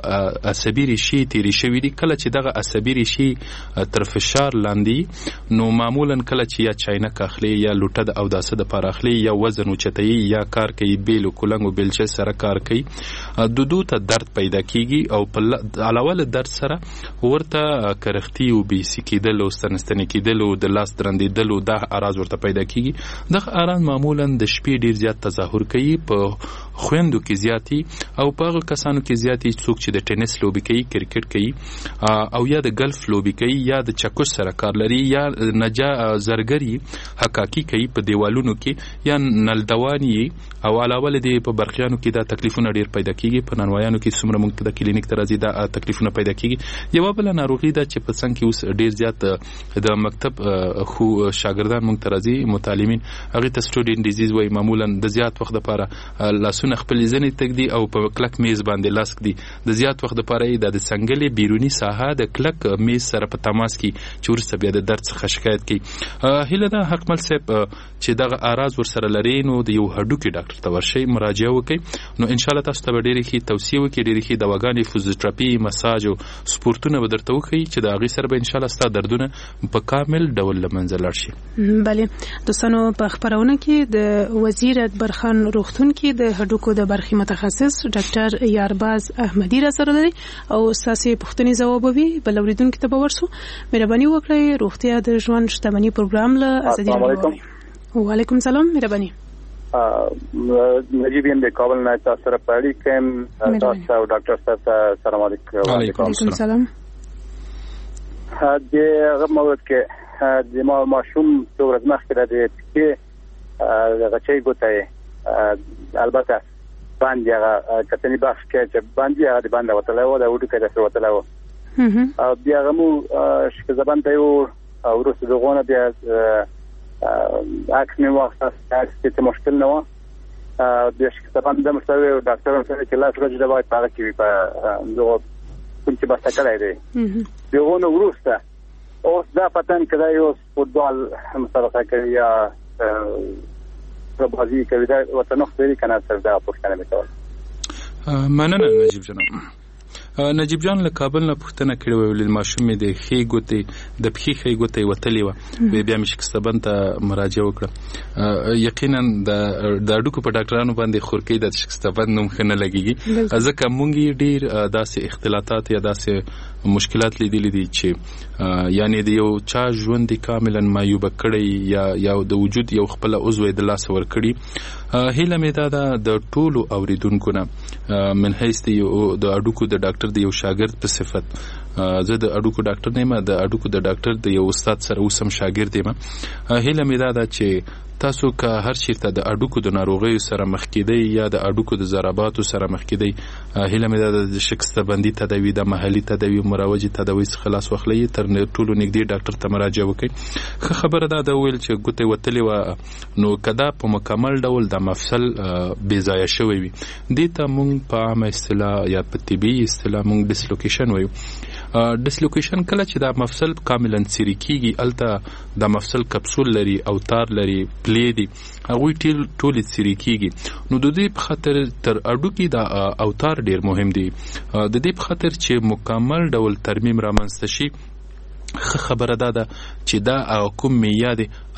عصبي ریښې تېرې شوي دي. کله چې دغه عصبي ریښې تر فشار لاندې نو معمولا کله چې یا چاینک اخلي یا لوټه د اوداسه دپاره اخلي یا وزن اوچتوي یا کار کوي بیل و کولنګ و بیلچې سره کار کوي، دودو ته درد پیدا کېږي او په علاوه له درد سره ورته کرختي او بې حسي کېدل او ستنستنې کېدل او د لاس درندېدل او دا اعراض ورته پیدا کېږي. دغه اعراض معمولا د شپې ډیر زیات تظاهر کوي، په خويندو کې زیاتی او په هغه کسانو کې زیاتی څوک چې د ټینس لوبي کوي، کرکټ کوي او یا د ګلف لوبي کوي یا د چکش سره کار لري یا نجا زرګري حقاقي کوي په دیوالونو کې یا نلدوانی او علاوه له دې په برخیانو کې دا تکلیفونه ډیر پیدا کیږي. په نانوایانو کې څومره موږ د کلینیک ته راځي دا تکلیفونه پیدا کیږي. یو بل ناروغي ده چې په څنګه کې اوس ډیر زیات د مکتب خو شاګردان موږ ته راځي متعلمین، هغه ته سټوډنټ ډیزیز وایي. معمولا د زیات وخت لپاره لاسونه خپل ځنې تګدي او په کلک میز باندې لاس کړي. د زیات وخت لپاره د څنګلې بیرونی ساحه د کلک میز سره په تماس کې چې ورسته بیا د درد څخه شکایت کوي. هیله ده حکمل صاحب چې دغه اعراض ورسره لري نو د یو هډوکي ډاکټر ته ورشي مراجعه وکړي، نو ان شاء الله تاسو ته ډېرې ښې توصیه وکړي، ډېرې ښې دواګانې فزیوتراپي مساج او سپورتونه به درته وښیي چې د هغې سره به ان شاء الله ستا دردونه په کامل ډول له منځه لاړ شي. بله دوستانو، په خبرونه کې د وزیر اکبر خان روغتون کې د هډوکو د برخې متخصص ډاکټر یارباز احمدی را سره دی او ساسي پوښتنې ځوابوي. بل اوریدونکو ته به ورسو. مهرباني وکړئ روغتیا د ژوند شتمنۍ پروګرام له ازادي راډیو. وعلیکم سلام. مهرباني نجیب یم د کابل نه تاسو سره پړی کوم. تاسو او ډاکټر صاحب سلام علیکم. وعلیکم السلام. د هغه موضوع کې د ما ماشوم څو ورځې مخکې د کې غچې ګوتای البته باندې هغه کتنې بخش کې چې باندې هغه د باندې وتلای و دا وډو کې راځي وتلای و او بیا هغه مو شکه زبان ته یو او ورسره دغونه بیا اکس مې وخت اکس ته مشکل نه و بیا شکه زبان د مستوي ډاکټر سره چې لاس راځي دا وایي پاره کې په دغه کوم چې بس کړای دی دغونه ورسته اوس دا پتن کړه یو فوتبال مسابقه کوي یا بازی کوي دا وته نو خبرې کنه سره دا پوښتنه وکړه. مننه نجیب جان. نجیب جان له کابل نه پوښتنه کړې و ول ماشوم د خې ګوتې د پخې خې ګوتې وتلې و بیا مې شکستبن ته مراجعه وکړه. یقینا د د اډوکو په ډاکټرانو باندې خورکې د شکستبن نوم خنه لګيږي ځکه مونږ ډیر داسې اختلاطات یا داسې مشکلات لیدلې دي چې یعنی د یو چا ژوند کاملا معیوب کړي یا یا د وجود یو خپل عضو د لاس ور کړي. هیله مې دا د ټولو اوریدونکو نه من حیث د اډوکو د ډاکټر د یو شاګرد په صفت زه د اډوکو ډاکټر نه یم، د اډوکو د ډاکټر د یو استاد سره اوسم شاګرد یم. هیله مې دا ده چې تاسو که هر چیرته د اډوکو د ناروغیو سره مخ کېدئ یا د اډوکو د ضرباتو سره مخ کېدئ، هیله مې دا د شکسته بندي تداوي د محلي تداوي مروجي تداوي څخه خلاص واخلئ، تر ټولو نږدې ډاکټر ته مراجعه وکړئ. ښه خبره دا ده ویل چې ګوتې وتلې وه نو که دا په مکمل ډول د مفصل بې ځایه شوی وي دې ته موږ په عامه اصطلاح یا په طبي اصطلاح موږ ډسلوکیشن وایو. ډسلوکیشن کله چې دا مفصل کاملا څیرې کیږي الته د مفصل کپسول لري اوتار لري پلی دي هغوی ټولې څیرې کیږي نو د دې په خاطر تر اډوکي دا اوتار ډیر مهم دي. د دې په خاطر چې مکمل ډول ترمیم رامنځته شي ښه خبره دا ده چې دا کوم میعاد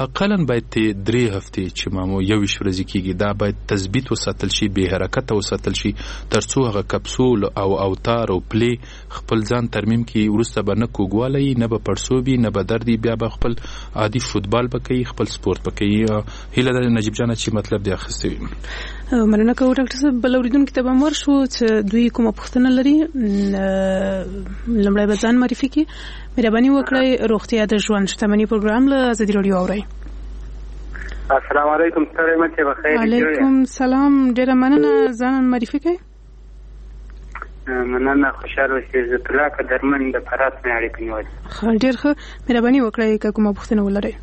اقلا باید درې هفتې چې مامو یو ویشت ورځې کېږي دا باید تثبیت وساتل شي، بې حرکته وساتل شي، تر څو هغه کپسول او اوتار او پلې خپل ځان ترمیم کړي. وروسته به نه کوږوالی، نه به پړسوبي، نه به درد، بیا به خپل عادي فوتبال به کوي، خپل سپورت به کوي. هیله ده نجیب جانه چې مطلب دی اخیستی وي. مننه کوم ډاکټر صاحب. بل اوریدونکو ته به امر شو چې دوی کومه پوښتنه لري، لومړی به ځان معرفي کړي. مهرباني وکړئ روغتیا د ژوند شتمني پروګرام له ازادي راډیو اورئ. السلام علیکم. ستړی مه شئ، بخیر. وعلیکم السلام. ډېره مننه. ځان معرفي کړئ. مننه. خوشحاله اوسئ. عزت الله قدرمن د فرات نه اړیکې نیولې. ډېر ښه. مهرباني وکړئ که کومه پوښتنه ولرئ.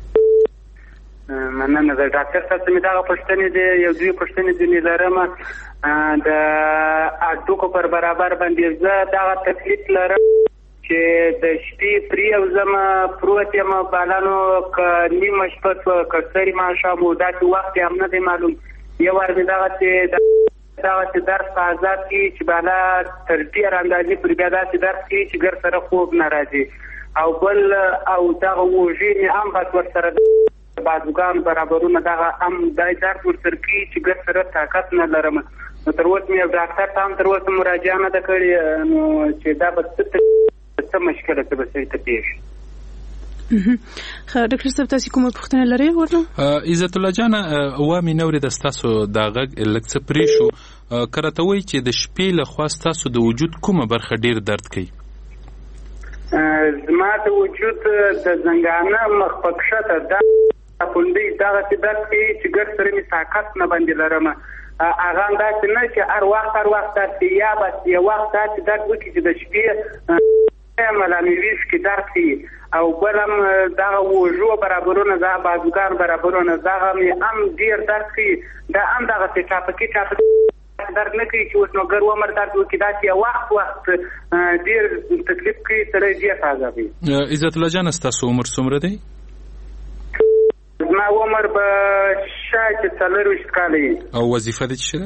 مننه. د ډاکټر صاحب څخه مې دغه پوښتنې دي، یو دوی پوښتنې ځینې لرم. د اډوکو پر برابر باندې زه دغه تکلیف لرم چې د شپې پرېوځم، پروت یم بالانو، که نیمه شپه شوه که ستړي ماښام و، داسې وخت یې هم نه دی معلوم. یو وار مې دغسې دغسې درس په آزاد کړي چې بالا تر ډېر اندازې پورې بیا داسې درس کوي چې ګر سره خوب نه راځي، او بل او دغه اوږې مې هم بس ورسره بازوګان برابرونه دغه هم دای درد ورسره کوي چې ګر سره طاقت نه لرم. نو تر اوسه مې ډاکټر ته هم تر اوسه مراجعه نه ده کړې، نو چې دا به څه څه مشکله څه به سړي ته پیښ. ښه ډاکټر صاحب، تاسې کومه پوښتنه لرئ ورنه؟ عزت الله جانه، وامې نه اورېده ستاسو دا غږ لږ څه پرې شو. که راته وایي چې د شپې لخوا ستاسو د وجود کومه برخه ډېر درد کوي؟ زما د وجود د زنګانه مخ په کښته دا کونډۍ دغسې درد کوي چې ګر سره مې طاقت نه باندې لرم. هغه همداسې نه چې هر وخت هر وخت داسې یا بس یو وخت داسې درد وکړي چې د شپې ملامې ویش کې درد کوي، او بل هم دغه اوږو برابرونه، دغه بازوګان برابرونه، دغه مې هم ډېر درد کوي. دا هم دغسې ټاپکي ټاپکي درد نه کوي چې اوس نو ګر عمر درد وکړي، داسې یو وخت وخت ډېر تکلیف کوي، سړی ډېر عذابوي. عزت الله جانه، ستاسو عمر څومره دی؟ زما عمر به شاید څلرویشت کاله وي. او وظیفه دې څه ده؟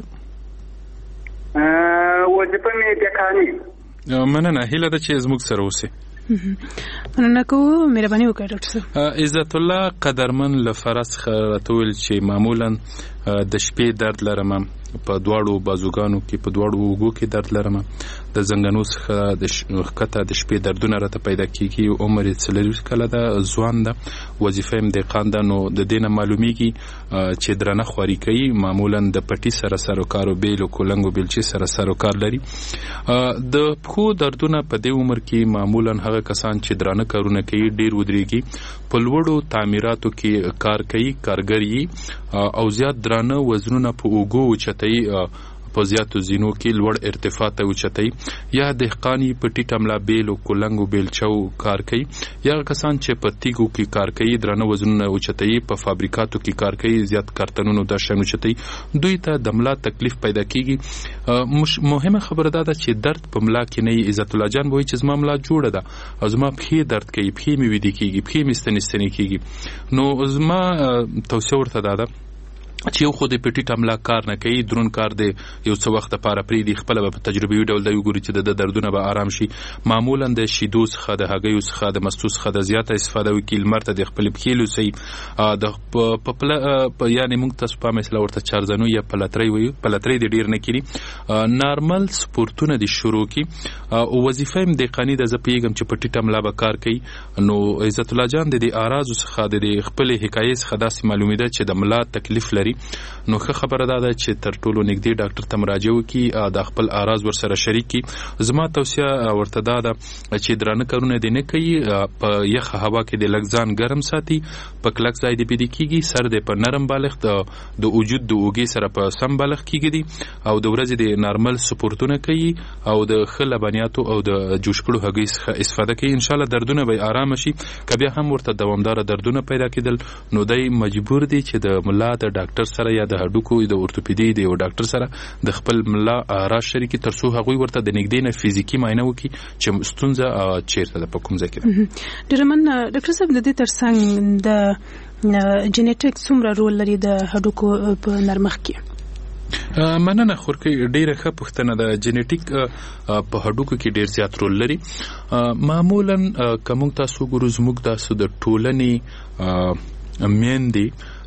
وظیفه مې دکاني. مننه. هیله ده چې زموږ سره اوسئ. مننه کوو. مهرباني وکړئ ډاکټر صاحب. عزت الله قدرمن له فرض څخه راته وویل چې معمولا د شپې درد لرم، په دواړو بازوګانو کې، په دواړو اوږو کې درد لرم، د زنګنو څخه د ښکته د شپې دردونه راته پیدا کېږي. عمر یې څلوېښت کاله ده، ځوان ده، وظیفه یې دهقان ده. نو د دې نه معلومیږي چې درنه خواري کوي، معمولا د پټي سره سر و کار او بیل او کولنګ او بیلچې سره سر و کار لري. د پښو دردونه په دې عمر کې معمولا هغه کسان چې درانه کارونه کوي، ډېر ودرېږي، په لوړو تعمیراتو کې کار کوي، کارګر یي، او زیات درانه وزنونه په اوږو اوچتوي، په زیاتو زینو کې لوړ ارتفاع ته اوچتوي، یا دهقان په ټیټه ملا بیل او کولنګ او بیلچو کار کوي، یا کسان چې په تیږو کې کار کوي، درانه وزنونه اوچتوي، په فابریکاتو کې کار کوي، زیات کارتنونو دا شیان اوچتوي، دوی ته د ملا تکلیف پیدا کیږي. مهمه خبره دا ده چې درد په ملا کې نه وي. عزت الله جان وایي چې زما ملا جوړه ده او زما پښې درد کوي، پښې مې ویدې کیږي، پښې مې ستنې ستنې کیږي. نو زما توصیه ورته دا ده چې یو خو د پټي ټملا کار نه کوي، درون کار دی، یو څه وخت لپاره پرېږدي، خپله به په تجربوي ډول دا وګوري چې د دردونه به آرام شي. معمولا د شیدو څخه، د هګیو څخه، د مستو څخه د زیاته استفاده وکړي، لمر ته د خپلې پښې لوڅوي، د یعنې موږ تاسو په مثلا ورته چارزنو یا پلترۍ وایو، پلترۍ دې ډېر نه کړي، نارمل سپورتونه دې شروع کړي. او وظیفه یې دهقاني ده، زه پوهېږم چې پټي ټملا به کار کوي. نو عزت الله جان د دې اعراضو څخه، د دې خپلې حکایې څخه داسې معلومېده چې د ملا تکلیف لري. نو ښه خبره دا ده چې تر ټولو نږدې ډاکټر ته مراجعه وکړي، د خپل اعراض ورسره شریک کړي. زما توصیه ورته دا ده چې درانه کارونه دې نه کوي، په یخه هوا کې د لږ ځان ګرم ساتي، په کلک ځای دې بېدې کېږي، سر دې په نرم بالښت د وجود د اوږې سره په سم بالښت کېږدي، او د ورځې د نارمل سپورتونه کوي، او د ښه لبنیاتو او د جوش کړو هګۍ څخه استفاده کوي. انشاءالله دردونه به آرامه شي. که بیا هم ورته دوامداره دردونه پیدا کېدل، نو دی مجبور دی چې د ملا د ډاکټر سره یا د هډوکو د اورتوپیدي د یو ډاکټر سره د خپل ملا راز شریکي، تر څو هغوی ورته د نږدې نه فزیکي معاینه وکړي چې ستونزه چیرته ده، په کوم ځای کې ده. ډېره مننه ډاکټر صاحب. د دې ترڅنګ د جینیټیک څومره رول لري د هډوکو په نرمښت کې؟ مننه خورکۍ، ډیره ښه پوښتنه ده. جینیټیک په هډوکو کې ډیر زیات رول لري. معمولا که موږ تاسو ګورو، زموږ تاسو د ټولنې میندې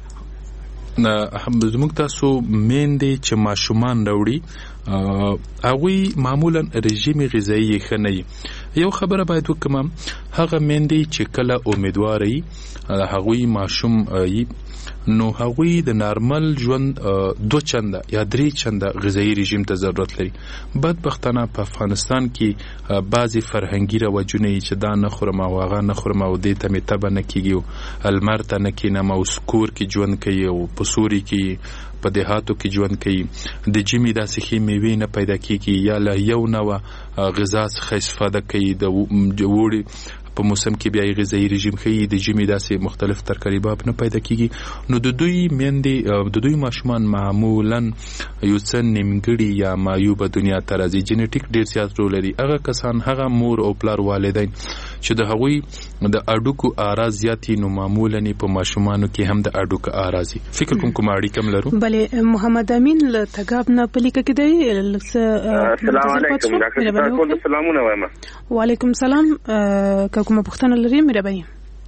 زموږ تاسو میندې چې ماشومان راوړي هغوی معمولا رژیم غذایی ښه نه وي. یو خبره باید وکړم، هغه میندې چې کله امیدواره وي هغوی ماشوم وي نو هغوی د نارمل ژوند دو چنده یا درې چنده غذایی رژیم ته ضرورت لري. بدبختانه په افغانستان کې بعضې فرهنګي رواجونه چې دا نه خورم او هغه نه خورم او دې ته مې تبه نه کېږي او لمر ته نه کښېنم او سکور کې ژوند کوي او په سوري کې په دیهاتو کې ژوند کوي، د جمعې داسې ښې میوې نه پیدا کېږي یا له یو نوع غذا څخه استفاده کوي، د وړي په موسم کې بیا غذایی رژیم ښیي، د جمعې داسې مختلف ترکاري باب نه پیدا کېږي. نو د دوی میندې د دوی ماشومان معمولا یو څه نیمګړي یا معیوبه دنیا ته راځي. جینیټیک ډېر زیات رول لري. هغه کسان، هغه مور او پلار والدین چې د هغوی د اډوکو آراز زیاتي نو معمولا په ماشومانو کې هم د اډوکو آرازي. فکر کوم کوم اړیکه هم لرو. بله محمد امین له تګاب نه پلیکه کې دی. السلام علیکم ډاکټر صاحب، ټول سلامونه وایم. وعلیکم السلام. کومه پوښتنه لرئ مهرباني؟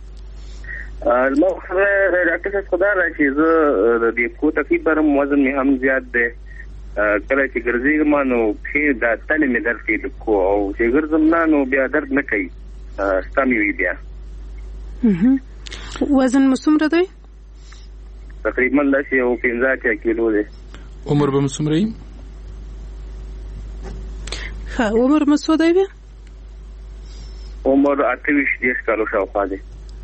ما خبره ډاکټر صاحب خدا را چې زه د دې کو تقریبا وزن مې هم زیات دی، کله چې ګرځېږم نو پښې دا تلې مې درد کوي کو او چې ګرځم نه نو بیا درد نه کوي ستا مې وي بیا. وزن مو څومره دی؟ تقریبا داسې یو پنځه اتیا کیلو دی. عمر به مو څومره وي؟ ښه عمر مو څو دی بیا؟ عمر اته ویشت دېرش کالو شاوخوا دی.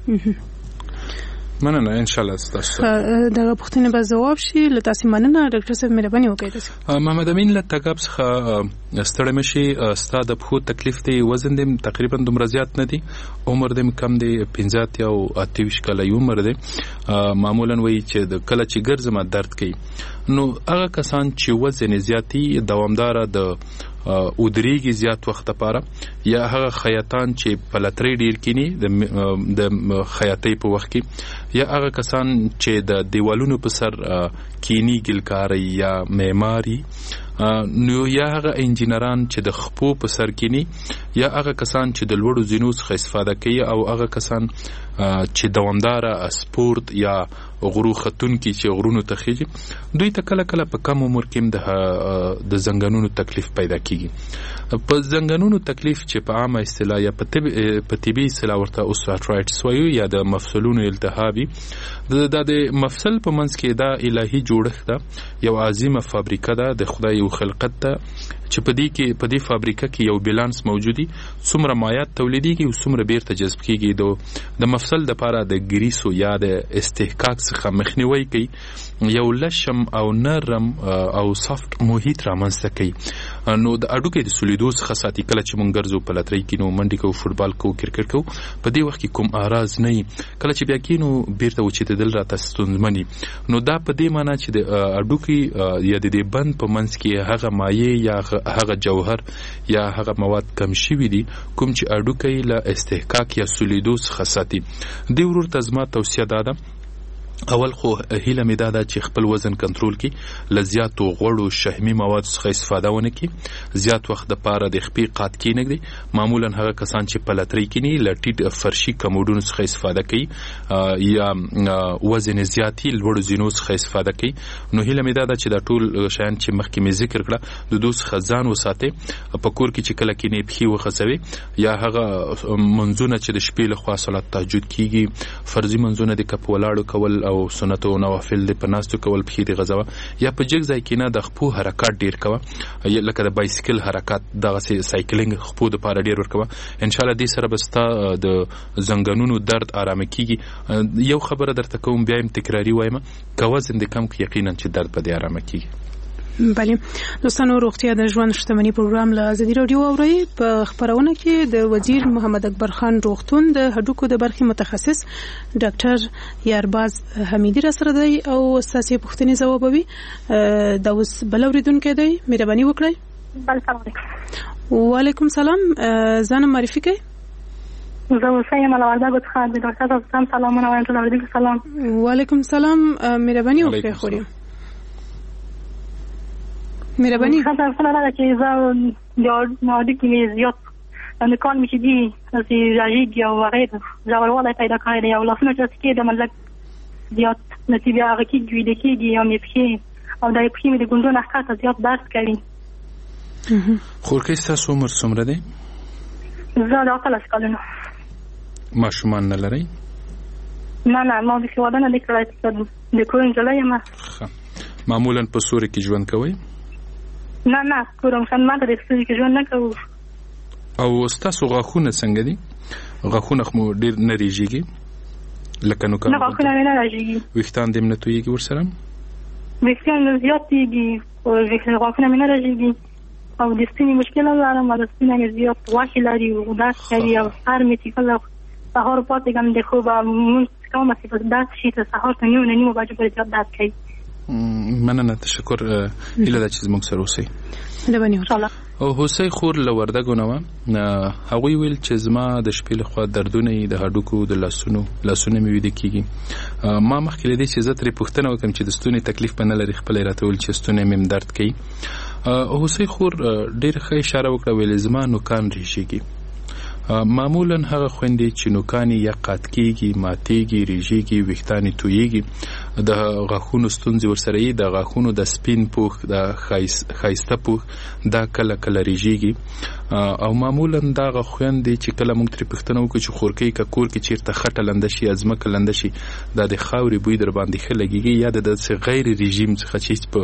مننه ان شاء الله ستاسو دغه پوښتنې به ځواب شي. له تاسو مننه ډاکټر صاحب، مهرباني وکړئ. محمد امین له تګاب څخه ستړی مشي، ستا د پښو تکلیف دی، وزن دې تقریبا دومره زیات نه دی، عمر دې کم دی، پنځه اتیا او اته ویشت کاله عمر دی. معمولا وایي چې د کله چې ګرځم درد کوي. نو هغه کسان چې وزن زیاتی دوامداره د ودریږي زیات وخت لپاره، یا هغه خیاطان چې پلتري ډیر کینی د خیاطۍ په وخت کې، یا هغه کسان چې د دیوالونو په سر کینی ګلکاري یا معماري، نو یا هغه انجینران چې د خپو په سر کینی، یا هغه کسان چې د لوړو زینو څخه استفاده کوي، او هغه کسان چې دوامداره سپورت یا غرو خطون کې چې غرونو ته خېږي، دوی ته کله کله په کم عمر کې د د زنګانونو تکلیف پیدا کیږي. په زنګانونو تکلیف چې په عامه اصطلاح یا په طبي اصطلاح ورته اوستیوارترایټس وایي یا د مفصلونو التهابي، دا د مفصل په منځ کې دا الهي جوړښت ده، یو عظیمه فابریکه ده د خدای یو خلقت ده چې په دې کې په دې فابریکه کې یو بیلانس موجودي، څومره مایعات تولیدېږي او څومره بیرته جذب کېږي. د مفصل دپاره د ګریسو یا د استحقاق څخه مخنیوي کوي، یو لشم او نرم او سافت محیط رامنځته کوي. نو د اډوکې د سولیدو څخه ساتي. کله چې مونږ ګرځو پلترۍ کینو، منډې کوو، فوټبال کوو، کرکټ کوو، په دې وخت کې کوم آراز نه وي. کله چې بیا کینو بیرته وچېدل راته ستونزمن وي. نو دا په دې معنی چې د اډوکې یا د دې بند په منځ کې هغه مایع یا هغه جوهر یا هغه مواد کم شوي دي کوم چې اډوکې له استحقاق یا سولیدو څخه ساتي. دې ورور ته زما توصیه دا ده، اول خو هیله مې دا ده چې خپل وزن کنټرول کړي، له زیاتو غوړو شحمي موادو څخه استفاده ونه کړي، زیات وخت دپاره د خپې قات کېنږدي. معمولا هغه کسان چې پلترۍ کیني له ټیټ فرشي کموډونو څخه استفاده کوي یا وزن زیاتي لوړو زینو څخه استفاده کوي. نو هیله مې دا ده چې دا ټول شیان چې مخکې مې ذکر کړه د دوی څخه ځان وساتئ. په کور کې چې کله کینې پښې وخڅوي، یا هغه منځونه چې د شپې لخوا صلات تهجد کیږي، فرضي منځونه د کپ ولاړو کول او سنت او نوافل د پناستو کول، پښې د غځوه، یا په جګ ځای کې نه د خپو حرکات ډیر کوه، لکه د بایسکل حرکات، دغه سایکلینګ خپو د پاره ډیر ورکوه. ان شاء الله دې سره به ستا د زنګانونو درد آرامه کیږي. یو خبره درته کوم، بیا هم تکراری وایم، که وزن دې کم کړي یقینا چې درد به دې آرامه کیږي. بله دوستانو، روغتیا د ژوند شتمني پروګرام له ازادي راډیو اورئ. په خبرونه کې د وزیر محمد اکبر خان روغتون د هډوکو د برخې متخصص ډاکټر یارباز حمیدي را سره دی او ستاسې پوښتنې ځوابوي. دا اوس بل اورېدونکی دی، مهرباني وکړئ. السلام علیکم. وعلیکم سلام. ځان معرفي کړئ. زه اوسه یم له وردګو څخه. د ډاکټر صاحب سلام سلامونه وایم. ټول اورېدونکو سلام. وعلیکم سلام. مهرباني وکړئ. خوري مهرباني. خاطر خپل راځي چې زه د اډوکې مې زیات نکان مې دي چې راځي او غیر ځورواله پیدا کړی او لاسونه چې کې د ملک زیات نتیجه هغه کې جوړ کېږي یا مې پښې او د پښې مې د ګوندو نه ښکته زیات درد کوي. خورکۍ ستاسو عمر څومره دی؟ زه د اتلس کلونو. ماشومان نه لرئ؟ نه نه ما بیخي واده نه دی کړی، د کور نجلۍ یم. معمولا په سوري کې ژوند کوئ؟ نه نه کور مسلمان دی، سوري کې ژوند نه کوو. او ستاسو غاښونه څنګه دي؟ غاښونه خو ډېر نه ریږېږي لکه نوکان؟ نه غاښونه مې نه رژېږي. ویښتان دې هم نه تویېږي ورسره؟ ویښتان مې زیاتېږي، غاښونه مې نه رژېږي او د ستوني مشکل لرم، د ستوني مې زیات غوښې لري او درد کوي او سر مې چې کله سهار پاڅېږم د خوبه لمونځ کوم چې په درد شي تر سهار تر نیمو نه نیمو بجو پورې زیات درد کوي. مننه، تشکر. هیله ده چې زموږ سره اوسئ. او هوسۍ خور له وردګو نه وه، هغوی ویل چې زما د شپې لخوا دردونه یې د هډوکو د لاسونو لاسونه مې ویده کېږي. ما مخکې له دې چې زه ترې پوښتنه وکړم چې د ستوني تکلیف به نه لري، خپله یې راته ویل چې ستونی مې هم درد کوي. هوسۍ خور ډېره ښه اشاره وکړه، ویلې زما نوکان ریږېږي. معمولا هغه خویندې چې نوکانې یا قات کېږي، ماتېږي، ریږېږي، ویښتانې تویېږي، د غاښونو ستونزې ورسره یي، د غاښونو د سپین پوښ، د ښایسته پوښ دا کله کله ریږېږي. او معمولا دغه خویندې چې کله موږ ترې پوښتنه وکړو چې خورکۍ که کور کې چېرته خټه لنده شي یا ځمکه لنده شي دا د خاورې بوی در باندې ښه لګېږي یا د داسې غیر رژیم څخه چې په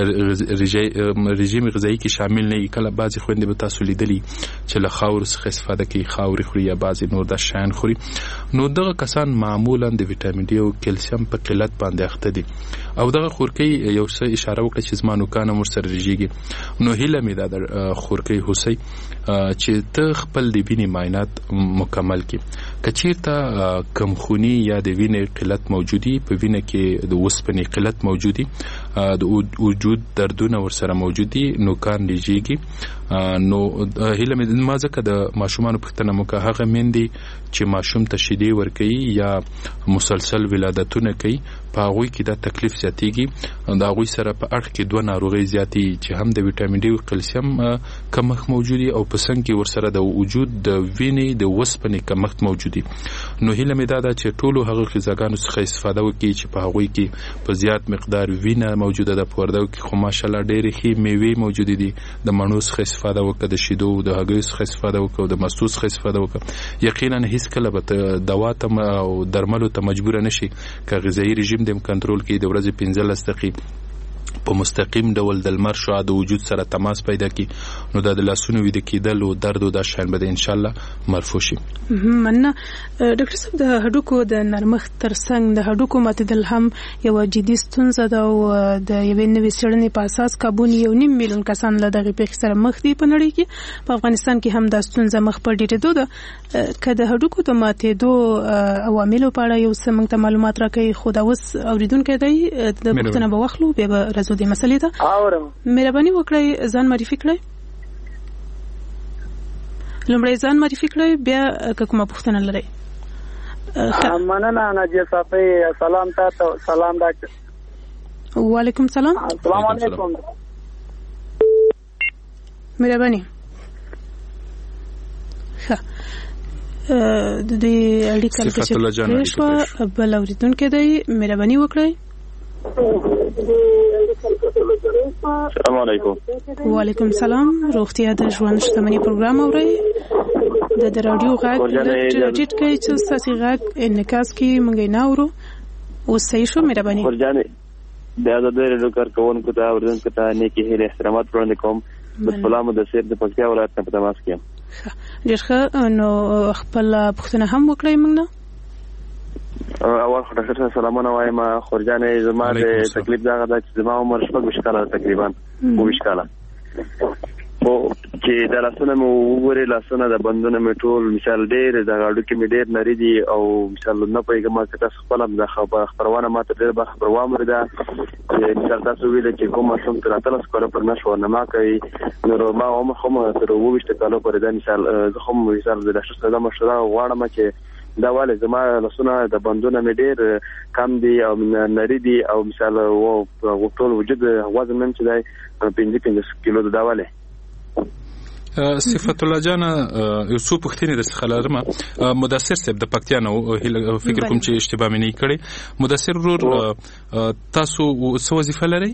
رژیم غذایي کې شامل نه وي. کله بعضې خویندې به تاسو لیدلي چې له خاورو څخه استفاده کوي، خاورې خوري یا بعضې نور دا شیان خوري. نو دغه کسان معمولا د ویټامین ډي او کلسیم په قلت باندې اخته دي. او دغه خورکۍ یو څه اشاره وکړه چې زما نوکان هم ورسره رژېږي. نو هیله مې دا د خورکۍ هوسۍ چې ته خپل د وینې معاینات مکمل کړي. که چېرته کمخوني یا د وینې قلت موجودي، په وینه کې د اوسپنې قلت موجودي، د وجود دردونه ورسره موجودي، نوکان ریږېږي، نو هیله مې ما ځکه د ماشومانو پوښتنه مو کړه، هغه میندې چې ماشوم ته شیدې ورکوي یا مسلسل ولادتونه کوي په هغوی کې دا تکلیف زیاتېږي. د هغوی سره په اړخ کې دوه ناروغۍ زیاتې چې هم د ویټامین ډي او کلسیم کمښت موجودي او په څنګ کې ورسره د وجود د وینې د اوسپنې کمښت موجودي. نو هیله مې دا ده چې ټولو هغه غذاګانو څخه استفاده وکړي چې په هغوی کې په زیات مقدار وینه موجوده ده. په وردګو کې خو ماشاءالله ډېرې ښې میوې موجودې دي، د مڼو څخه استفاده وکړه، د شیدو د هګیو څخه استفاده وکړه او د مستو څخه استفاده وکړه. یقینا هیڅکله به ته دوا ته او درملو ته مجبوره نشي. که غذایي رژیم دې کنټرول کړي، د ورځې پنځلس دقیقې په مستقیم ډول د لمر شعاع د وجود سره تماس پیدا کړي، نو دا د لاسونو ویده کېدل او درد او دا شیان به ان شاء الله مرفوع شي. مننه ډاکټر صاحب. د هډوکو د نرمښت ترڅنګ د هډوکو ماتېدل هم یوه جدي ستونزه ده او د یوې نوې څېړنې په اساس کابون یو نیم میلیون کسان له دغې پېښې سره مخ دي په نړۍ کې. په افغانستان کې هم دا ستونزه مخ په ډېرېدو ده. که د هډوکو د ماتېدو عواملو په اړه یو څه موږ ته معلومات راکوي، خو دا اوس اورېدونکی دی د پوښتنه به واخلو، بیا به راځو دې مسلې ته. مهرباني وکړئ ځان معرفي کړئ. لومړی ځان معرفي کړئ، بیا که کومه پوښتنه لرئ. مننه ناجیه صافی. سلام تاسو. سلام ډاکټر. وعلیکم سلام. السلام علیکم. مهرباني. ښه د دې اړیکه چې شوه بل اورېدونکی دی، مهرباني وکړئ. السلام علیکم. وعلیکم سلام. روغتیا د ژوند شتمنۍ پروګرام اورئ. د د رادیو غږ ټیټ کوي چې ستاسو غږ انعکاس کوي، موږ نه اورو. اوس صحیح شو؟ مهرباني. ورجانې د آزاد رادیو کارکونکو ته اوریدونکو ته نیکی هیله احترامات وړاندې کوم. سلام د سیر د پکتیا ولایت نه په تماس کې یم. ډېر ښه. نو خپل پوښتنه هم وکړئ موږ نه. اول خو ډاکټر صاحب سلامونه وایم. خورجانې زما د تکلیف دغه ده چې زما عمر شپږ ویشت کاله تقریبا اووه ویشت کاله، خو چې د لاسونه مې وګورې لاسونه د بندونه مې ټول مثال ډېر د هډوکي مې ډېر نري دي او مثال نه پوهېږم که تاسو خپله د خپرونه ما ته ډېره برخه پر واورېده چې مثال تاسو ویله چې کوم ماشوم تر اتلس کاله پورې نشو ورنما کوي، نو ما عمر خو م تر اووه ویشته کالو پورې ده. مثال زه خو مثال د ډاکټر صاحب دا مشوره غواړم چې دا ولې زما لاسونه د بندونه مې ډېر کم دي او نري دي او مثال ټول وجود وزن مې چې دی پنځه پنځه کیلو ده. دا ولې صفت الله جان یو څو پوښتنې درڅخه لرم. مدثر صاحب د پکتیا نه فکر کوم چې اشتباه مې نه کړې. مدثر ورور تاسو څه وظیفه لرئ؟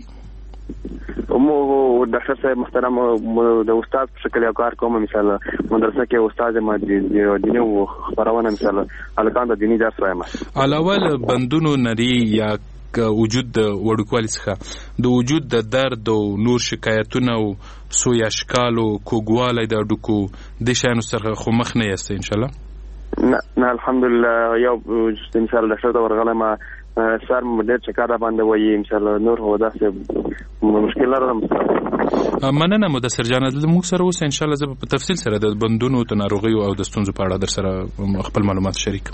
مو ډاکټر صاحب محترم د استاد په شکل یو کار کوم. مثال مدرسه کې استاد ما د دیني خبرونه مثال الکان د دیني درس وایم. علاوه بندونو نری یا وجود د وړوکوالي څخه د وجود د درد او نور شکایتونه او سوی اشکال او کوګوالی د هډوکو د شیانو سره خو مخ نه یاست ان شاء الله؟ نه نه الحمدلله. یو مثال ډاکټر ته ورغله ما سر مدیر چکر را باندې وایي ان شاء الله نور هو داسې مشکل لرم. مننه مدثر جان. موږ سره اوس ان شاء الله زه په تفصیل سره د بندونو د ناروغیو او د ستونزو په اړه در سره خپل معلومات شریک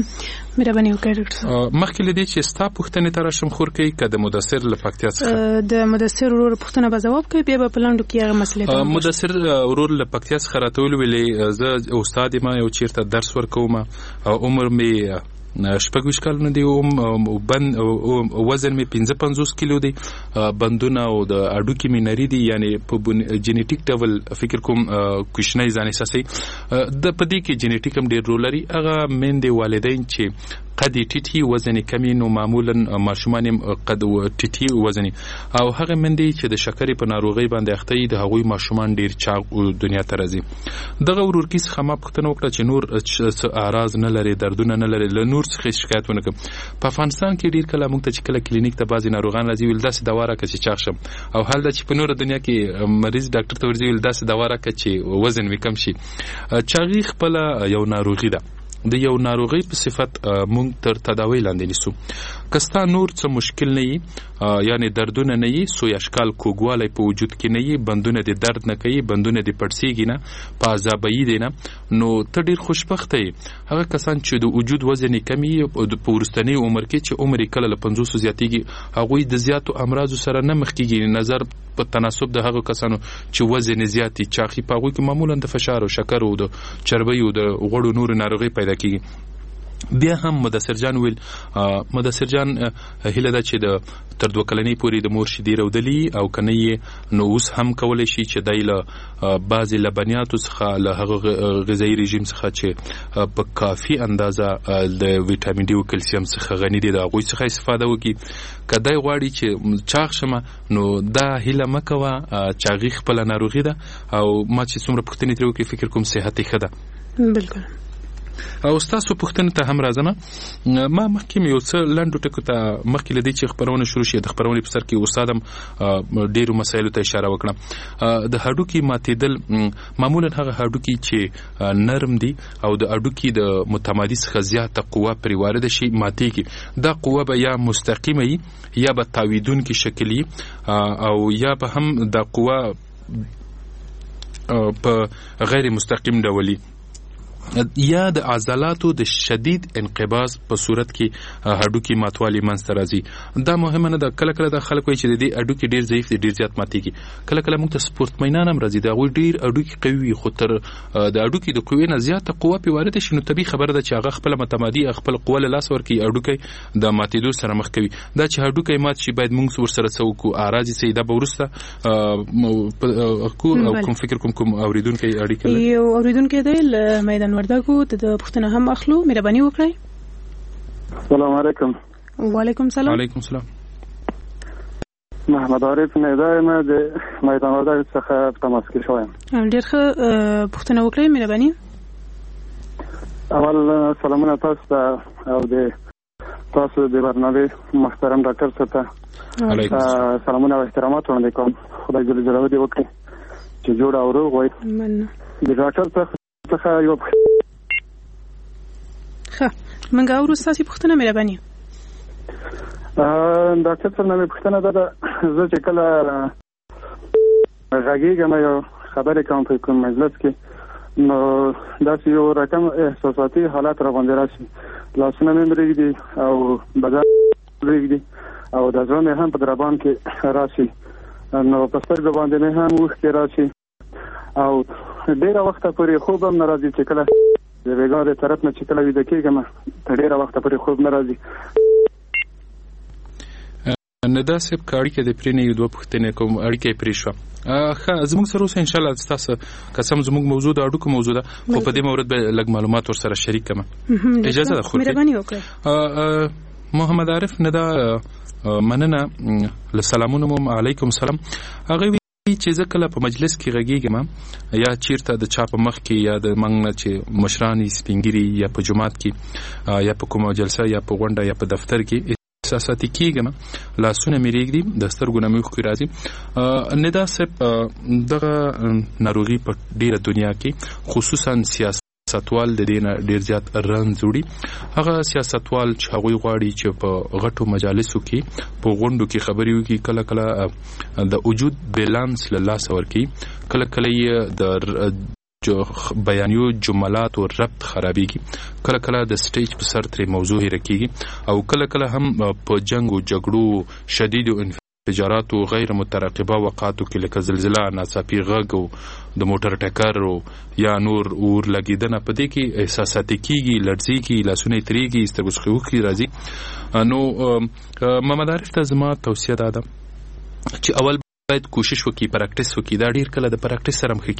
مهرباني وکړئ ډاکټر. مخکې له دې چې ستا پوښتنې ته راشم خور کوي که د مدثر له پکتیا څخه د مدثر ورور پوښتنه به ځواب کوي بیا به په لنډو کې هغه مسلې ته مدثر ورور له پکتیا څخه راته ویلې زه استاد یم یو چیرته درس ورکوم او عمر مې شپږ ویشت کلونه دی او بند وزن مې پنځه پنځوس کیلو دی. بندونه او د هډوکي مې نری دي یعنی په جینیټیک ډول فکر کوم کوشنۍ ځان احساسي د په دې کې جینیټیک هم ډېر رول لري. هغه میندې والدین چې قد ټیټي وزن کمی نو معمولا ماشومان قد ټیټي وزن او هغه مندي چې د شکرې په ناروغي باندې اخته دي د هغوی ماشومان ډیر چاق دنیا ته راځي. دغه ورور کیس خما پښتنه وکړه چې نور اعراض نه لري دردونه نه لري له نور څخه شکایت ونه کوي. په افغانستان کې ډیر کله موږ ته چې کله کلینیک ته بعضی ناروغان راځي ول داسې دوا راکړي چې چاق شم او حال دا چې په نور دنیا کې مریض ډاکټر ته ورځي ول داسې دوا راکړي چې وزن وکم شي. چاغي خپل یو ناروغي ده د یو ناروغي په صفت مونږ تر تداوی لاندې نیسو. کستا نور څه مشکل نه وي یعنی دردونه نه وي سوی اشکال کوګوالی په وجود کې نه وي بندونه د درد نه کوي بندونه د پړسیږي نه په عذابوي دی نه نو ته ډېر خوشبخته یې. هغه کسان چې د وجود وزن کمی په وروستني عمر کې چې عمر یې کله له پنځوسو زیاتېږي هغوی د زیاتو امراضو سره نه مخ کېږي. نظر په تناسب د هغو کسانو چې وزن زیات دي چاقي په هغوی کې معمولا د فشار او شکر او د چربۍ او د غوړو نورو ناروغۍ پیدا کېږي. بیا هم مدثر جان ویل مدثر جان هیله ده چې د تر دوه کلنۍ پورې د مور شیدې رودلي او کنه یې نو اوس هم کولی شي چې دی له بعضې لبنیاتو څخه له هغه غذایي رژیم څخه چې په کافي اندازه د ویټامین ډي او کلسیم څخه غني دي د هغوی څخه استفاده وکړي. که دی غواړي چې چاغ شمه نو دا هیله مه کوه چاغي خپله ناروغي ده او ما چې څومره پوښتنې ترې وکړي فکر کوم صحت یې ښه ده. بالکل. او ستاسو پوښتنې ته هم راځم. ما مخکې یو څه لنډو ټکو ته مخکې له دې چې خپرونه شروع شي د خپرونې په سر کې استاد هم ډېرو مسایلو ته اشاره وکړه. د هډوکي ماتېدل معمولا هغه هډوکي چې نرم دي او د هډوکي د متمادي څخه زیاته قوه پرې وارده شي ماتېږي. دا قوه به یا مستقیمه وي یا به تاویدونکي شکل وي او یا به هم دا قوه په غیر مستقیم ډول وي یا د عضلاتو د شدید انقباض په صورت کې هډوکي ماتوالی منځته راځي. دا مهمه نه ده. کله کله د خلک وایي چې د دې هډوکي ډېر ضعیف دي ډېر زیات ماتېږي. کله کله موږ ته سپورتمینان هم راځي د هغوی ډېر هډوکي قوي وي خو تر د هډوکي د قوې نه زیاته قوه پرې وارده شي نو طبیعي خبره ده چې هغه خپله متمادي خپل قوه له لاسه ورکوي هډوکی د ماتېدو سره مخ کوي. دا چې هډوکی مات شي باید موږ ورسره څه وکړو اعراض یې څه دا به وروسته کوم فکر کوم کوم اورېدونکی اړیکه لري. یو اورېدونکی دی له میدان وردګو د پوښتنه هم اخلو مهرباني وکړئ. السلام علیکم. وعلیکم السلام. وعلیکم السلام. محمد عارف نهدایم د میدان وردګ څخه تماس کې شوم. ډېر ښه پوښتنه وکړئ مهرباني. اول سلامونه تاسو ته او د تاسو د برنامه محترم ډاکټر ته سلامونه او احترامات وړاندې کوم. خدای جل جلاله دې وکړي چې جوړ او روغ وي. د ډاکټر څخه څخه یو ښه منګه اورو ستاسو پوښتنه مهرباني. ډاکټر صاحب نو پوښتنه ده زه چې کله غږیږم یو خبرې کوم په کوم مجلس کې نو داسې یو رقم احساساتي حالات را باندې راشي لاسونه مې مرېږدي او بدن مرېږدي او د زړه مې هم په ضربان کې راشي نو په سترګو باندې مې هم اوښکې راشي او ډېره وخته پورې خوب هم نه راځي چې کله د بیګا د طرف نه چې کله ویده کېږم ډېره وخته پورې خوب نه راځي. ندا صاحب که اړیکه د پرې نه یو دوه پوښتنې کوم اړیکه یې پرې شوه ښه زموږ سره اوس ان شاء الله تاسو قسم زموږ موضوع د اډوکو موضوع ده خو په دې مورد به لږ معلومات ور سره شریک کړم. اجازه ده خو مهرباني وکړئ. محمد عارف ندا مننه له سلامونه علیکم السلام. هغه چې زه کله په مجلس کې غږیږم یا چیرته د چا په مخ کې یا د منګ چې مشرانی سپینګری یا په جماعت کې یا په کومه جلسه یا په غونډه یا په دفتر کې احساساتي کېږم لاسونه مې ریږدي د سترګو نه مې اوښکې راځي. ندا صاحب دغه ناروغي په ډیره دنیا کې خصوصا سیاستوال د دې نه ډیر زیات رنځ وړي. هغه سیاستوال چې هغوی غواړي چې په غټو مجالسو کې په غونډو کې خبرې وکړي کله کله د وجود بیلانس له لاسه ورکړي کله کله یې د جو بیانیو جملات او ربط خرابېږي کله کله د سټیج په سر ترې موضوع راکېږي او کله کله هم په جنگ او جګړو شدید او انفجارات او غیر مترقبه وقایعو کې لکه زلزلہ ناڅاپي غږ او د موټر ټکر یا نور اور لګیدنه په دې کې احساساتي کېږي لړزېږي لاسونه تریږي سترګو څخه اوښکې راځي. نو محمد عارف ته زما توصیه دا ده چې اول باید کوشش وکړي پراکټیس وکړي. دا ډیر کله د پراکټیس سره مخ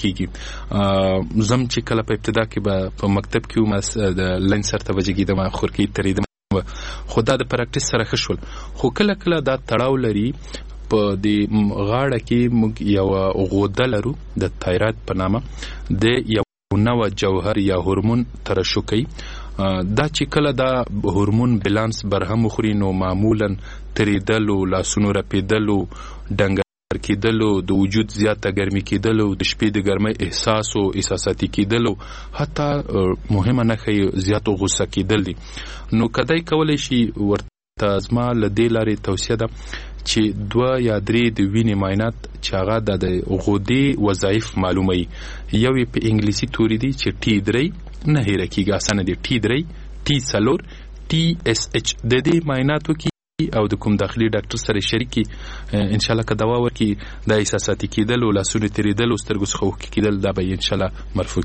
کېږي. زم چې کله په ابتدا کې به په مکتب کې وم د لاین سر ته وجګېدم خورکۍ ترېدم خو دا د پراکټیس سره ښه شول. خو کله کله دا تړاو لري په دې غاړه کې موږ یو غوده لرو د تایراید په نامه د یو نوع جوهر یا هورمون ترشح کوي. دا چې کله دا هورمون بیلانس برهم وخوري نو معمولا تریدلو لاسونو رپېدلو ډنګر کېدلو د وجود زیاته ګرمي کېدلو د شپې د ګرمۍ احساس او احساساتي کېدلو حتی مهمه نښه زیاتو غوسه کېدل دي. نو کدی کولی شي ورته زما له دې لارې توصیه ده چې دوه یا درې د وینې معاینات چې هغه د غدې وظایف معلوموي. یو یې په انګلیسي توري دي چې ټي درې نه هېره کېږي اسانه دي ټي درې ټي څلور ټي اس اچ د دې معایناتو کې او د کوم داخلي ډاکټر سره شریکي ان شاء الله که دوا ورکي د احساساتي کېدل او لاسونو تریدل او سترګو څخه اوښکې کېدل دا به ان شاء الله مرفوع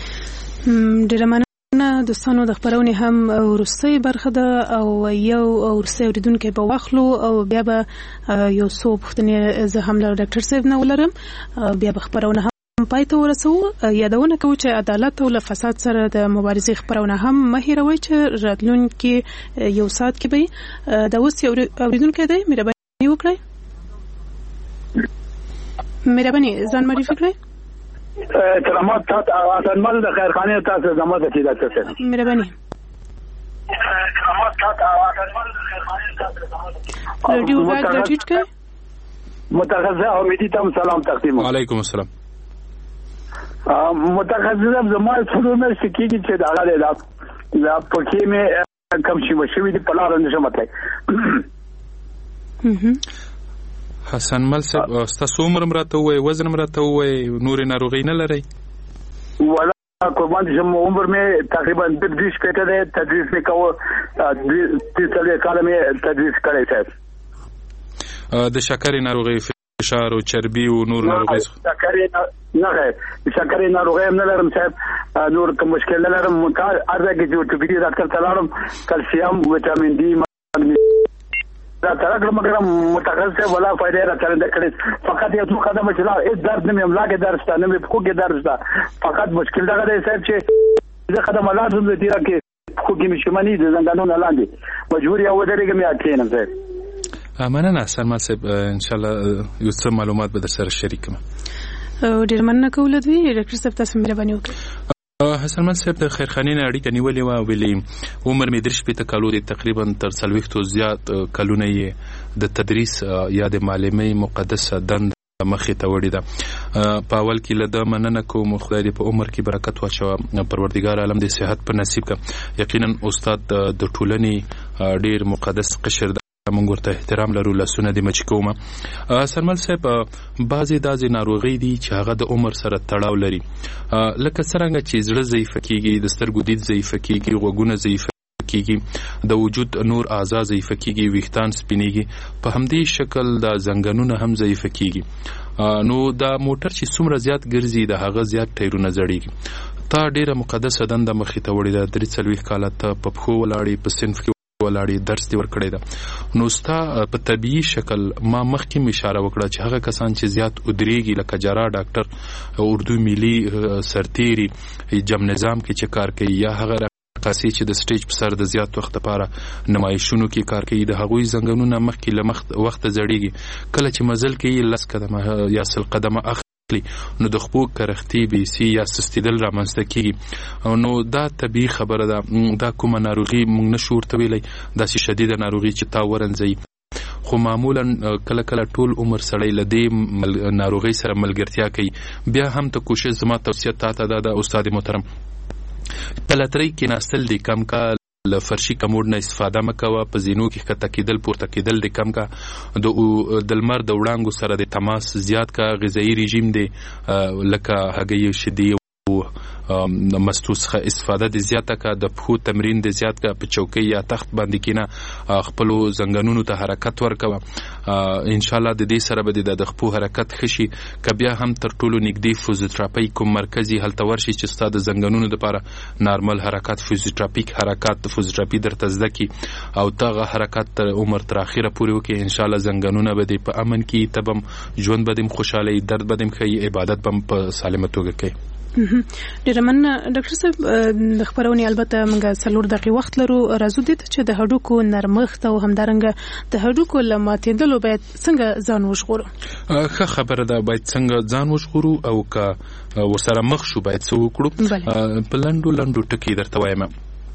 کېږي. ډېره مننه دوستانو. د خبرونې هم وروستۍ برخه ده او یو وروستۍ اورېدونکی به واخلو او بیا به یو څو پوښتنې زه هم له ډاکټر صاحب نه ولرم بیا به خبرونه هم پای ته ورسوو. یادونه کوو چې عدالت او له فساد سره د مبارزې خبرونه هم مه هېروئ چې راتلونکي یو ساعت کې به دا اوس یو اورېدونکی دی. مهرباني وکړئ مهرباني ځان معرفي کړئ. سلامات تاسو حسنمل د خیرخانه تاسو زما د چې ډاکټر صاحب مهرباني سلامات تاسو حسنمل د خیرخانه تاسو زما د رادیو غږ راټیټ کړئ. متخصص امیدي تم سلام تقدیم. وعلیکم السلام. متخصص زما څلور میاشتې کېږي چې د هغه د د پکې مې کم شي وشوي دي په لاره نشم تللی. حسن مل صاحب ستاسو عمر هم راته ووایئ وزن هم راته ووایئ نورې ناروغۍ نه لرئ؟ ولا قربان شم عمر مې تقریبا دېرش شپېته دی تدریس مې کوه درې څلوېښت کاله مې تدریس کړی صاحب. د شکرې ناروغۍ فشار او چربي او نور ناروغۍ شکرې نه شکرې ناروغۍ هم نه لرم صاحب نور کوم مشکل نه لرم. هر ځای کې چې ورتوپیدي ډاکټر ته لاړم کلسیم ویټامین ډي دا ترکړم مګر متخصص صاحب ولا فائدې را څرګنده کړې فقط یو څو قدمه چې لاړ هېڅ درد نه مې املا کې درد شته نه مې پښو کې درد شته فقط مشکل دغه دی صاحب چې زه قدمه لاړ شم د تېره کې پښو کې مې شمني د زنګانونو لاندې مجبور یا ودرېږم یا کښېنم صاحب. مننه سلمان صاحب ان شاء الله یو څه معلومات به در سره شریک کړم. ډېر مننه کوو له دوی ډاکټر صاحب تاسو مهرباني وکړئ. حسن صاحب د خیرخانې نه اړیکه نیولې وه ویلې عمر مې درې شپېته کالو دی تقریبا تر څلوېښتو زیات کلونه یې د تدریس یا د معلمۍ مقدسه دنده مخې ته وړې ده. په اول کې له ده مننه کوم خدای دې په عمر کې برکت واچوه پروردګار عالم دې صحت په نصیب کړه. یقینا استاد د ټولنې ډېر مقدس قشر ده موږ ورته احترام لرو لاسونه دې مچ کومه. سرمل صاحب بعضې داسې ناروغۍ دي چې هغه د عمر سره تړاو لري لکه څرنګه چې زړه ضعیفه کېږي د سترګو دید ضعیفه کېږي غوږونه ضعیفه کېږي د وجود نور اعضا ضعیفه کېږي ویښتان سپینېږي په همدې شکل د زنګنونه هم ضعیفه کېږي. نو دا موټر چې څومره زیات ګرځي د هغه زیات ټایرونه زړېږي. تا ډېره مقدسه دنده مخې ته وړې ده درې څلوېښت کاله ته په پښو ولاړې په صنف کې ولاړې درس دی ورکړی ده. نو ستا په طبیعي شکل ما مخکې اشاره وکړه چې هغه کسان چې زیات ودرېږي لکه جراح ډاکټر اردو ملي سرتیري جم نظام کې چې کار کوي یا هغه قاسی چې د سټیج په سر د زیات وخت لپاره نمایشونو کې کار کوي د هغوی زنګونونه مخکې له وخت زړیږي کله چې مزل کوي لس قدمه یا سل قدمه اخلي نو د خپو کرختی بي سي یا سستیدل رامنځته کیږي نو دا طبيعي خبره ده دا کومه ناروغي موږ نشو ورته ویلی داسې شدیده ناروغي چې تا ورنځي خو معمولا کله کله ټول عمر سړی له دې ناروغي سره ملګرتیا کوي بیا هم ته کوشش زما توصیه تا ته ده استاد محترم پلاتری کې ناستل دی کم کا ل فرشي کموډ نه استفاده مکوه په زینو کې کته کېدل پورته کېدل د کم کا د دلمر د وړانګو سره د تماس زیات کا غذایی رژیم دی لکه هګۍ شدي مستو څخه استفاده د زیاته کا د پخو تمرین د زیات کا په چوکۍ یا تخت باندې کینه خپل زنګنونو ته حرکت ورکوه ان شاء الله د دې سره به د خپو حرکت خشي کبیا هم تر ټولو نږدې فزیوتراپي کوم مرکزي هلته ورشي چې ستاسو د زنګنونو لپاره نارمل حرکت فزیوتراپیک حرکت فزیوتراپي درته زده کی او تاغه حرکت تر عمر تر اخره پورې وکي ان شاء الله زنګنونه به په امن کې تبم ژوند به دم خوشاله درد به دم خي عبادت بم په سالمه توګه کوي. ډیره مننه ډاکټر صاحب د خبرونې البته موږ څلور دقیقې وخت لرو راځو دې چې د هډوکو نرمښت او همدارنګه د هډوکو له ماتېدلو باید څنګه ځان وژغورو. ښه خبره ده باید څنګه ځان وژغورو او که ورسره مخ شو باید څه وکړو. په لنډو لنډو ټکي درته وایم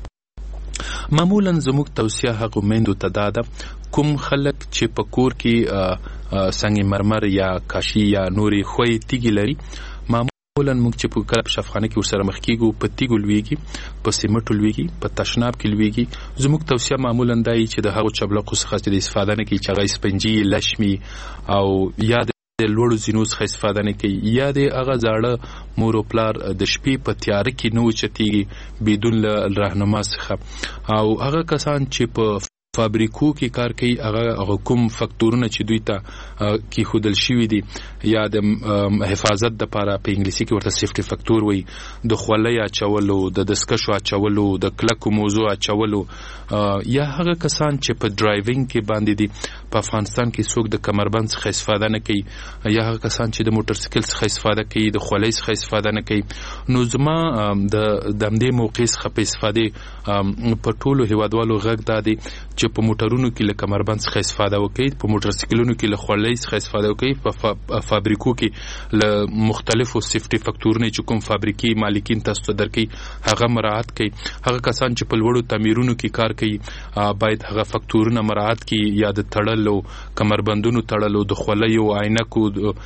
معمولا زموږ توصیه هغو میندو ته دا ده کوم خلک چې په کور کې سنگ مرمر یا کاشي یا نورې خوی تیږي لري معمولا موږ چې په کله په شفاخانه کې ورسره مخ کېږو په تیږو لویږي په سیمټو لویږي په تشناب کې لویږي زموږ توصیه معمولا دا وي چې د هغو چبلقو څخه چې د استفاده نه کوي چې هغه سپنجي لشمي او یا د لوړو زینو څخه استفاده نه کوي یا د هغه زاړه مور او پلار د شپې په تیاره کې نه اوچتېږي بدون له راهنما څخه او هغه کسان چې په فابریکو کې کار کوي هغه کوم فاکتورونه چې دوی ته کې خودل شوی دي یا د حفاظت د لپاره په انګلیسي کې ورته سیفټي فاکتور وایي د خولۍ اچولو د دستکشو اچولو د کلکو موضوع اچولو یا هغه کسان چې په ډرایوینګ کې باندې دي په افغانستان کې څوک د کمربند څخه استفاده نه کوي یا هغه کسان چې د موټر سایکل څخه استفاده کوي د خولۍ څخه استفاده نه کوي نو زما د دمدې موقع څخه په استفاده په ټولو هیوادوالو غږ دا دی چې په موټرونو کې له کمربند څخه استفاده وکړي په موټر سایکلونو کې له خولۍ څخه استفاده وکړي په فابریکو کې له مختلفو سیفټي فاکتورونو چې کوم فابریکي مالکین تاسو ته درکړي هغه مراعات کړي هغه کسان چې په لوړو تعمیرونو کې کار کوي باید هغه فاکتورونه مراعات کړي یا د تړلو کمربندونو تړلو د خولۍ او عینکو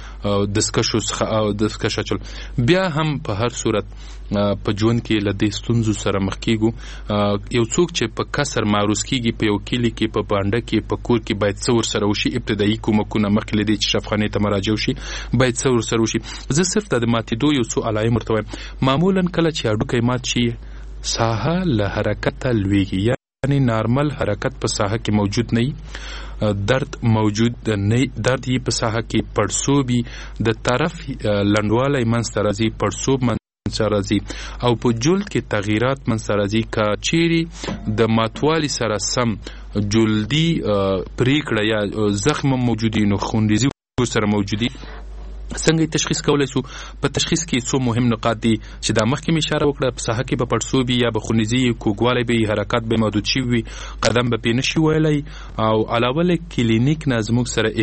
دستکشو څخه دستکش چل بیا هم په هر صورت په ژوند کې له دې ستونزو سره مخ کېږو یو څوک چې په کسر معروض کېږي په یو کلي کې په بانډه کې په کور کې باید څه ورسره وشي ابتدایي کومکونه مخکې له دې چې شفاخانې ته مراجعه وشي باید څه ورسره وشي. زه صرف د ماتېدو یو څو علایم ورته وایم معمولا کله چې هډوکی مات شي ساحه له حرکته لویږي یعنی نارمل حرکت په ساحه کې موجود نه درد موجود نه درد یې په ساحه کې پړسوبي د طرف لنډوالی منځته راځي پړسوب راځي او په جلد کې تغییرات منځته راځي که چیرې د ماتوالي سره سم جلدي پریکړه یا زخم موجودي نو خونریزي سره موجودي څنګه تشخیص کولای شو په تشخیص کې څو مهم نقاط دي چې دا مخکې می اشاره وکړه په ساحه کې به پړسوبي یا به خونریزي کوګوالی به حرکت به محدود شي وي قدم به پې نشي ویلی او علاوه له کلینیک نه زموږ سره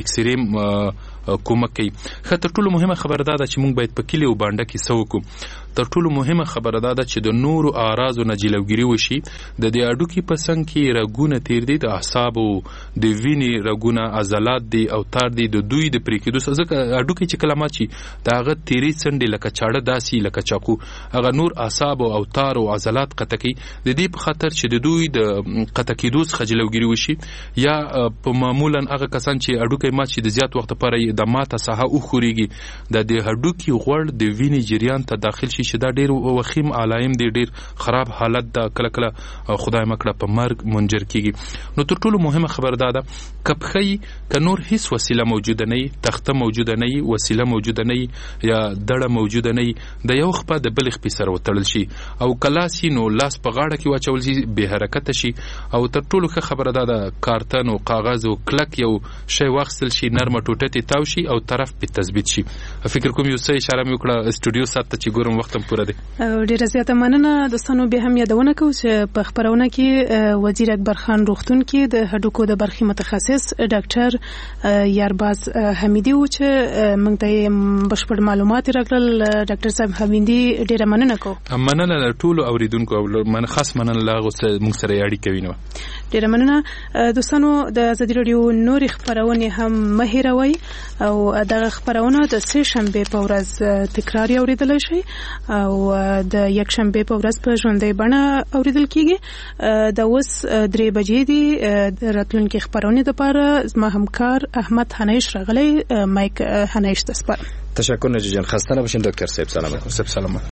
اکسرې کومک کوي. ښه تر ټولو مهمه خبره دا ده چې موږ باید په کلي او بانډه کې څه وکړو. تر ټولو مهمه خبره دا ده چې د نورو اعراضو نه جلوګیري وشي د دې هډوکي په څنګ کې رګونه تیر دي د اعصابو د وینې رګونه عضلات دي او تار دي د دوی د پرې کېدو ځکه هډوکي چې کله مات شي د هغه تیرې څنډې لکه چاړه داسې لکه چاقو هغه نور اعصاب او تار او عضلات قطع کوي د دې په خاطر چې د دوی د قطع کېدو څخه جلوګیري وشي یا په معمولا هغه کسان چې هډوکی مات شي د زیات وخت لپاره د ماته ساحه وخورېږي د دې هډوکي غوړ د وینې جریان ته داخل شي شي چې دا ډیر وخیم علایم دی، ډیر خراب حالت دا کله کله خدای مکړه په مرګ منجر کیږي. نو تر ټولو مهمه خبر دا ده کپخی ک نور هیڅ وسیله موجوده نه وي، تخته موجوده نه وي، وسیله موجوده نه وي یا دړه موجوده نه وي، د یو خپه د بل خپې سره وتړل شي او کلاسي نو لاس په غاړه کې واچول شي، به حرکت شي. او تر ټولو ښه خبره دا ده کارتن او کاغذ او کلک یو شی واخیستل شي، نرمه ټوټه ته تاو شي او طرف په تثبیت شي. فکر کوم یو څه اشاره مې وکړه استودیو سات ته چې ګورم وخت هم پوره دی. ډیره زیاته مننه دوستانو. به هم یادونه کوم چې په خبرونه کې وزیر اکبر خان روغتون کې د هډوکو د برخې متخصص ډاکټر یارباز حمیدي و چې موږ ته بشپړ معلومات راکړل. ډاکټر صاحب حمیدي ډیره مننه کوم. مننه ټولو اوریدونکو او من خاص مننه لاغه موږ سره اړیکه وینو. ډیره مننه دوستانو. د ازادي رادیو نورې خبرونه هم مه هیروئ او دغه خبرونه د سه شنبه په ورځ تکرار اوریدل شي او د یک شنبه په ورځ په ژوندۍ بڼه اوریدل کیږي. د اوس درې بجې دی راتلونکي خبرونه لپاره زما همکار احمد حنیش راغلی. مایک حنیش تاسو. تشکر نجیب جان. خسته نباشین دکتر صاحب. سلام علیکم. سلام.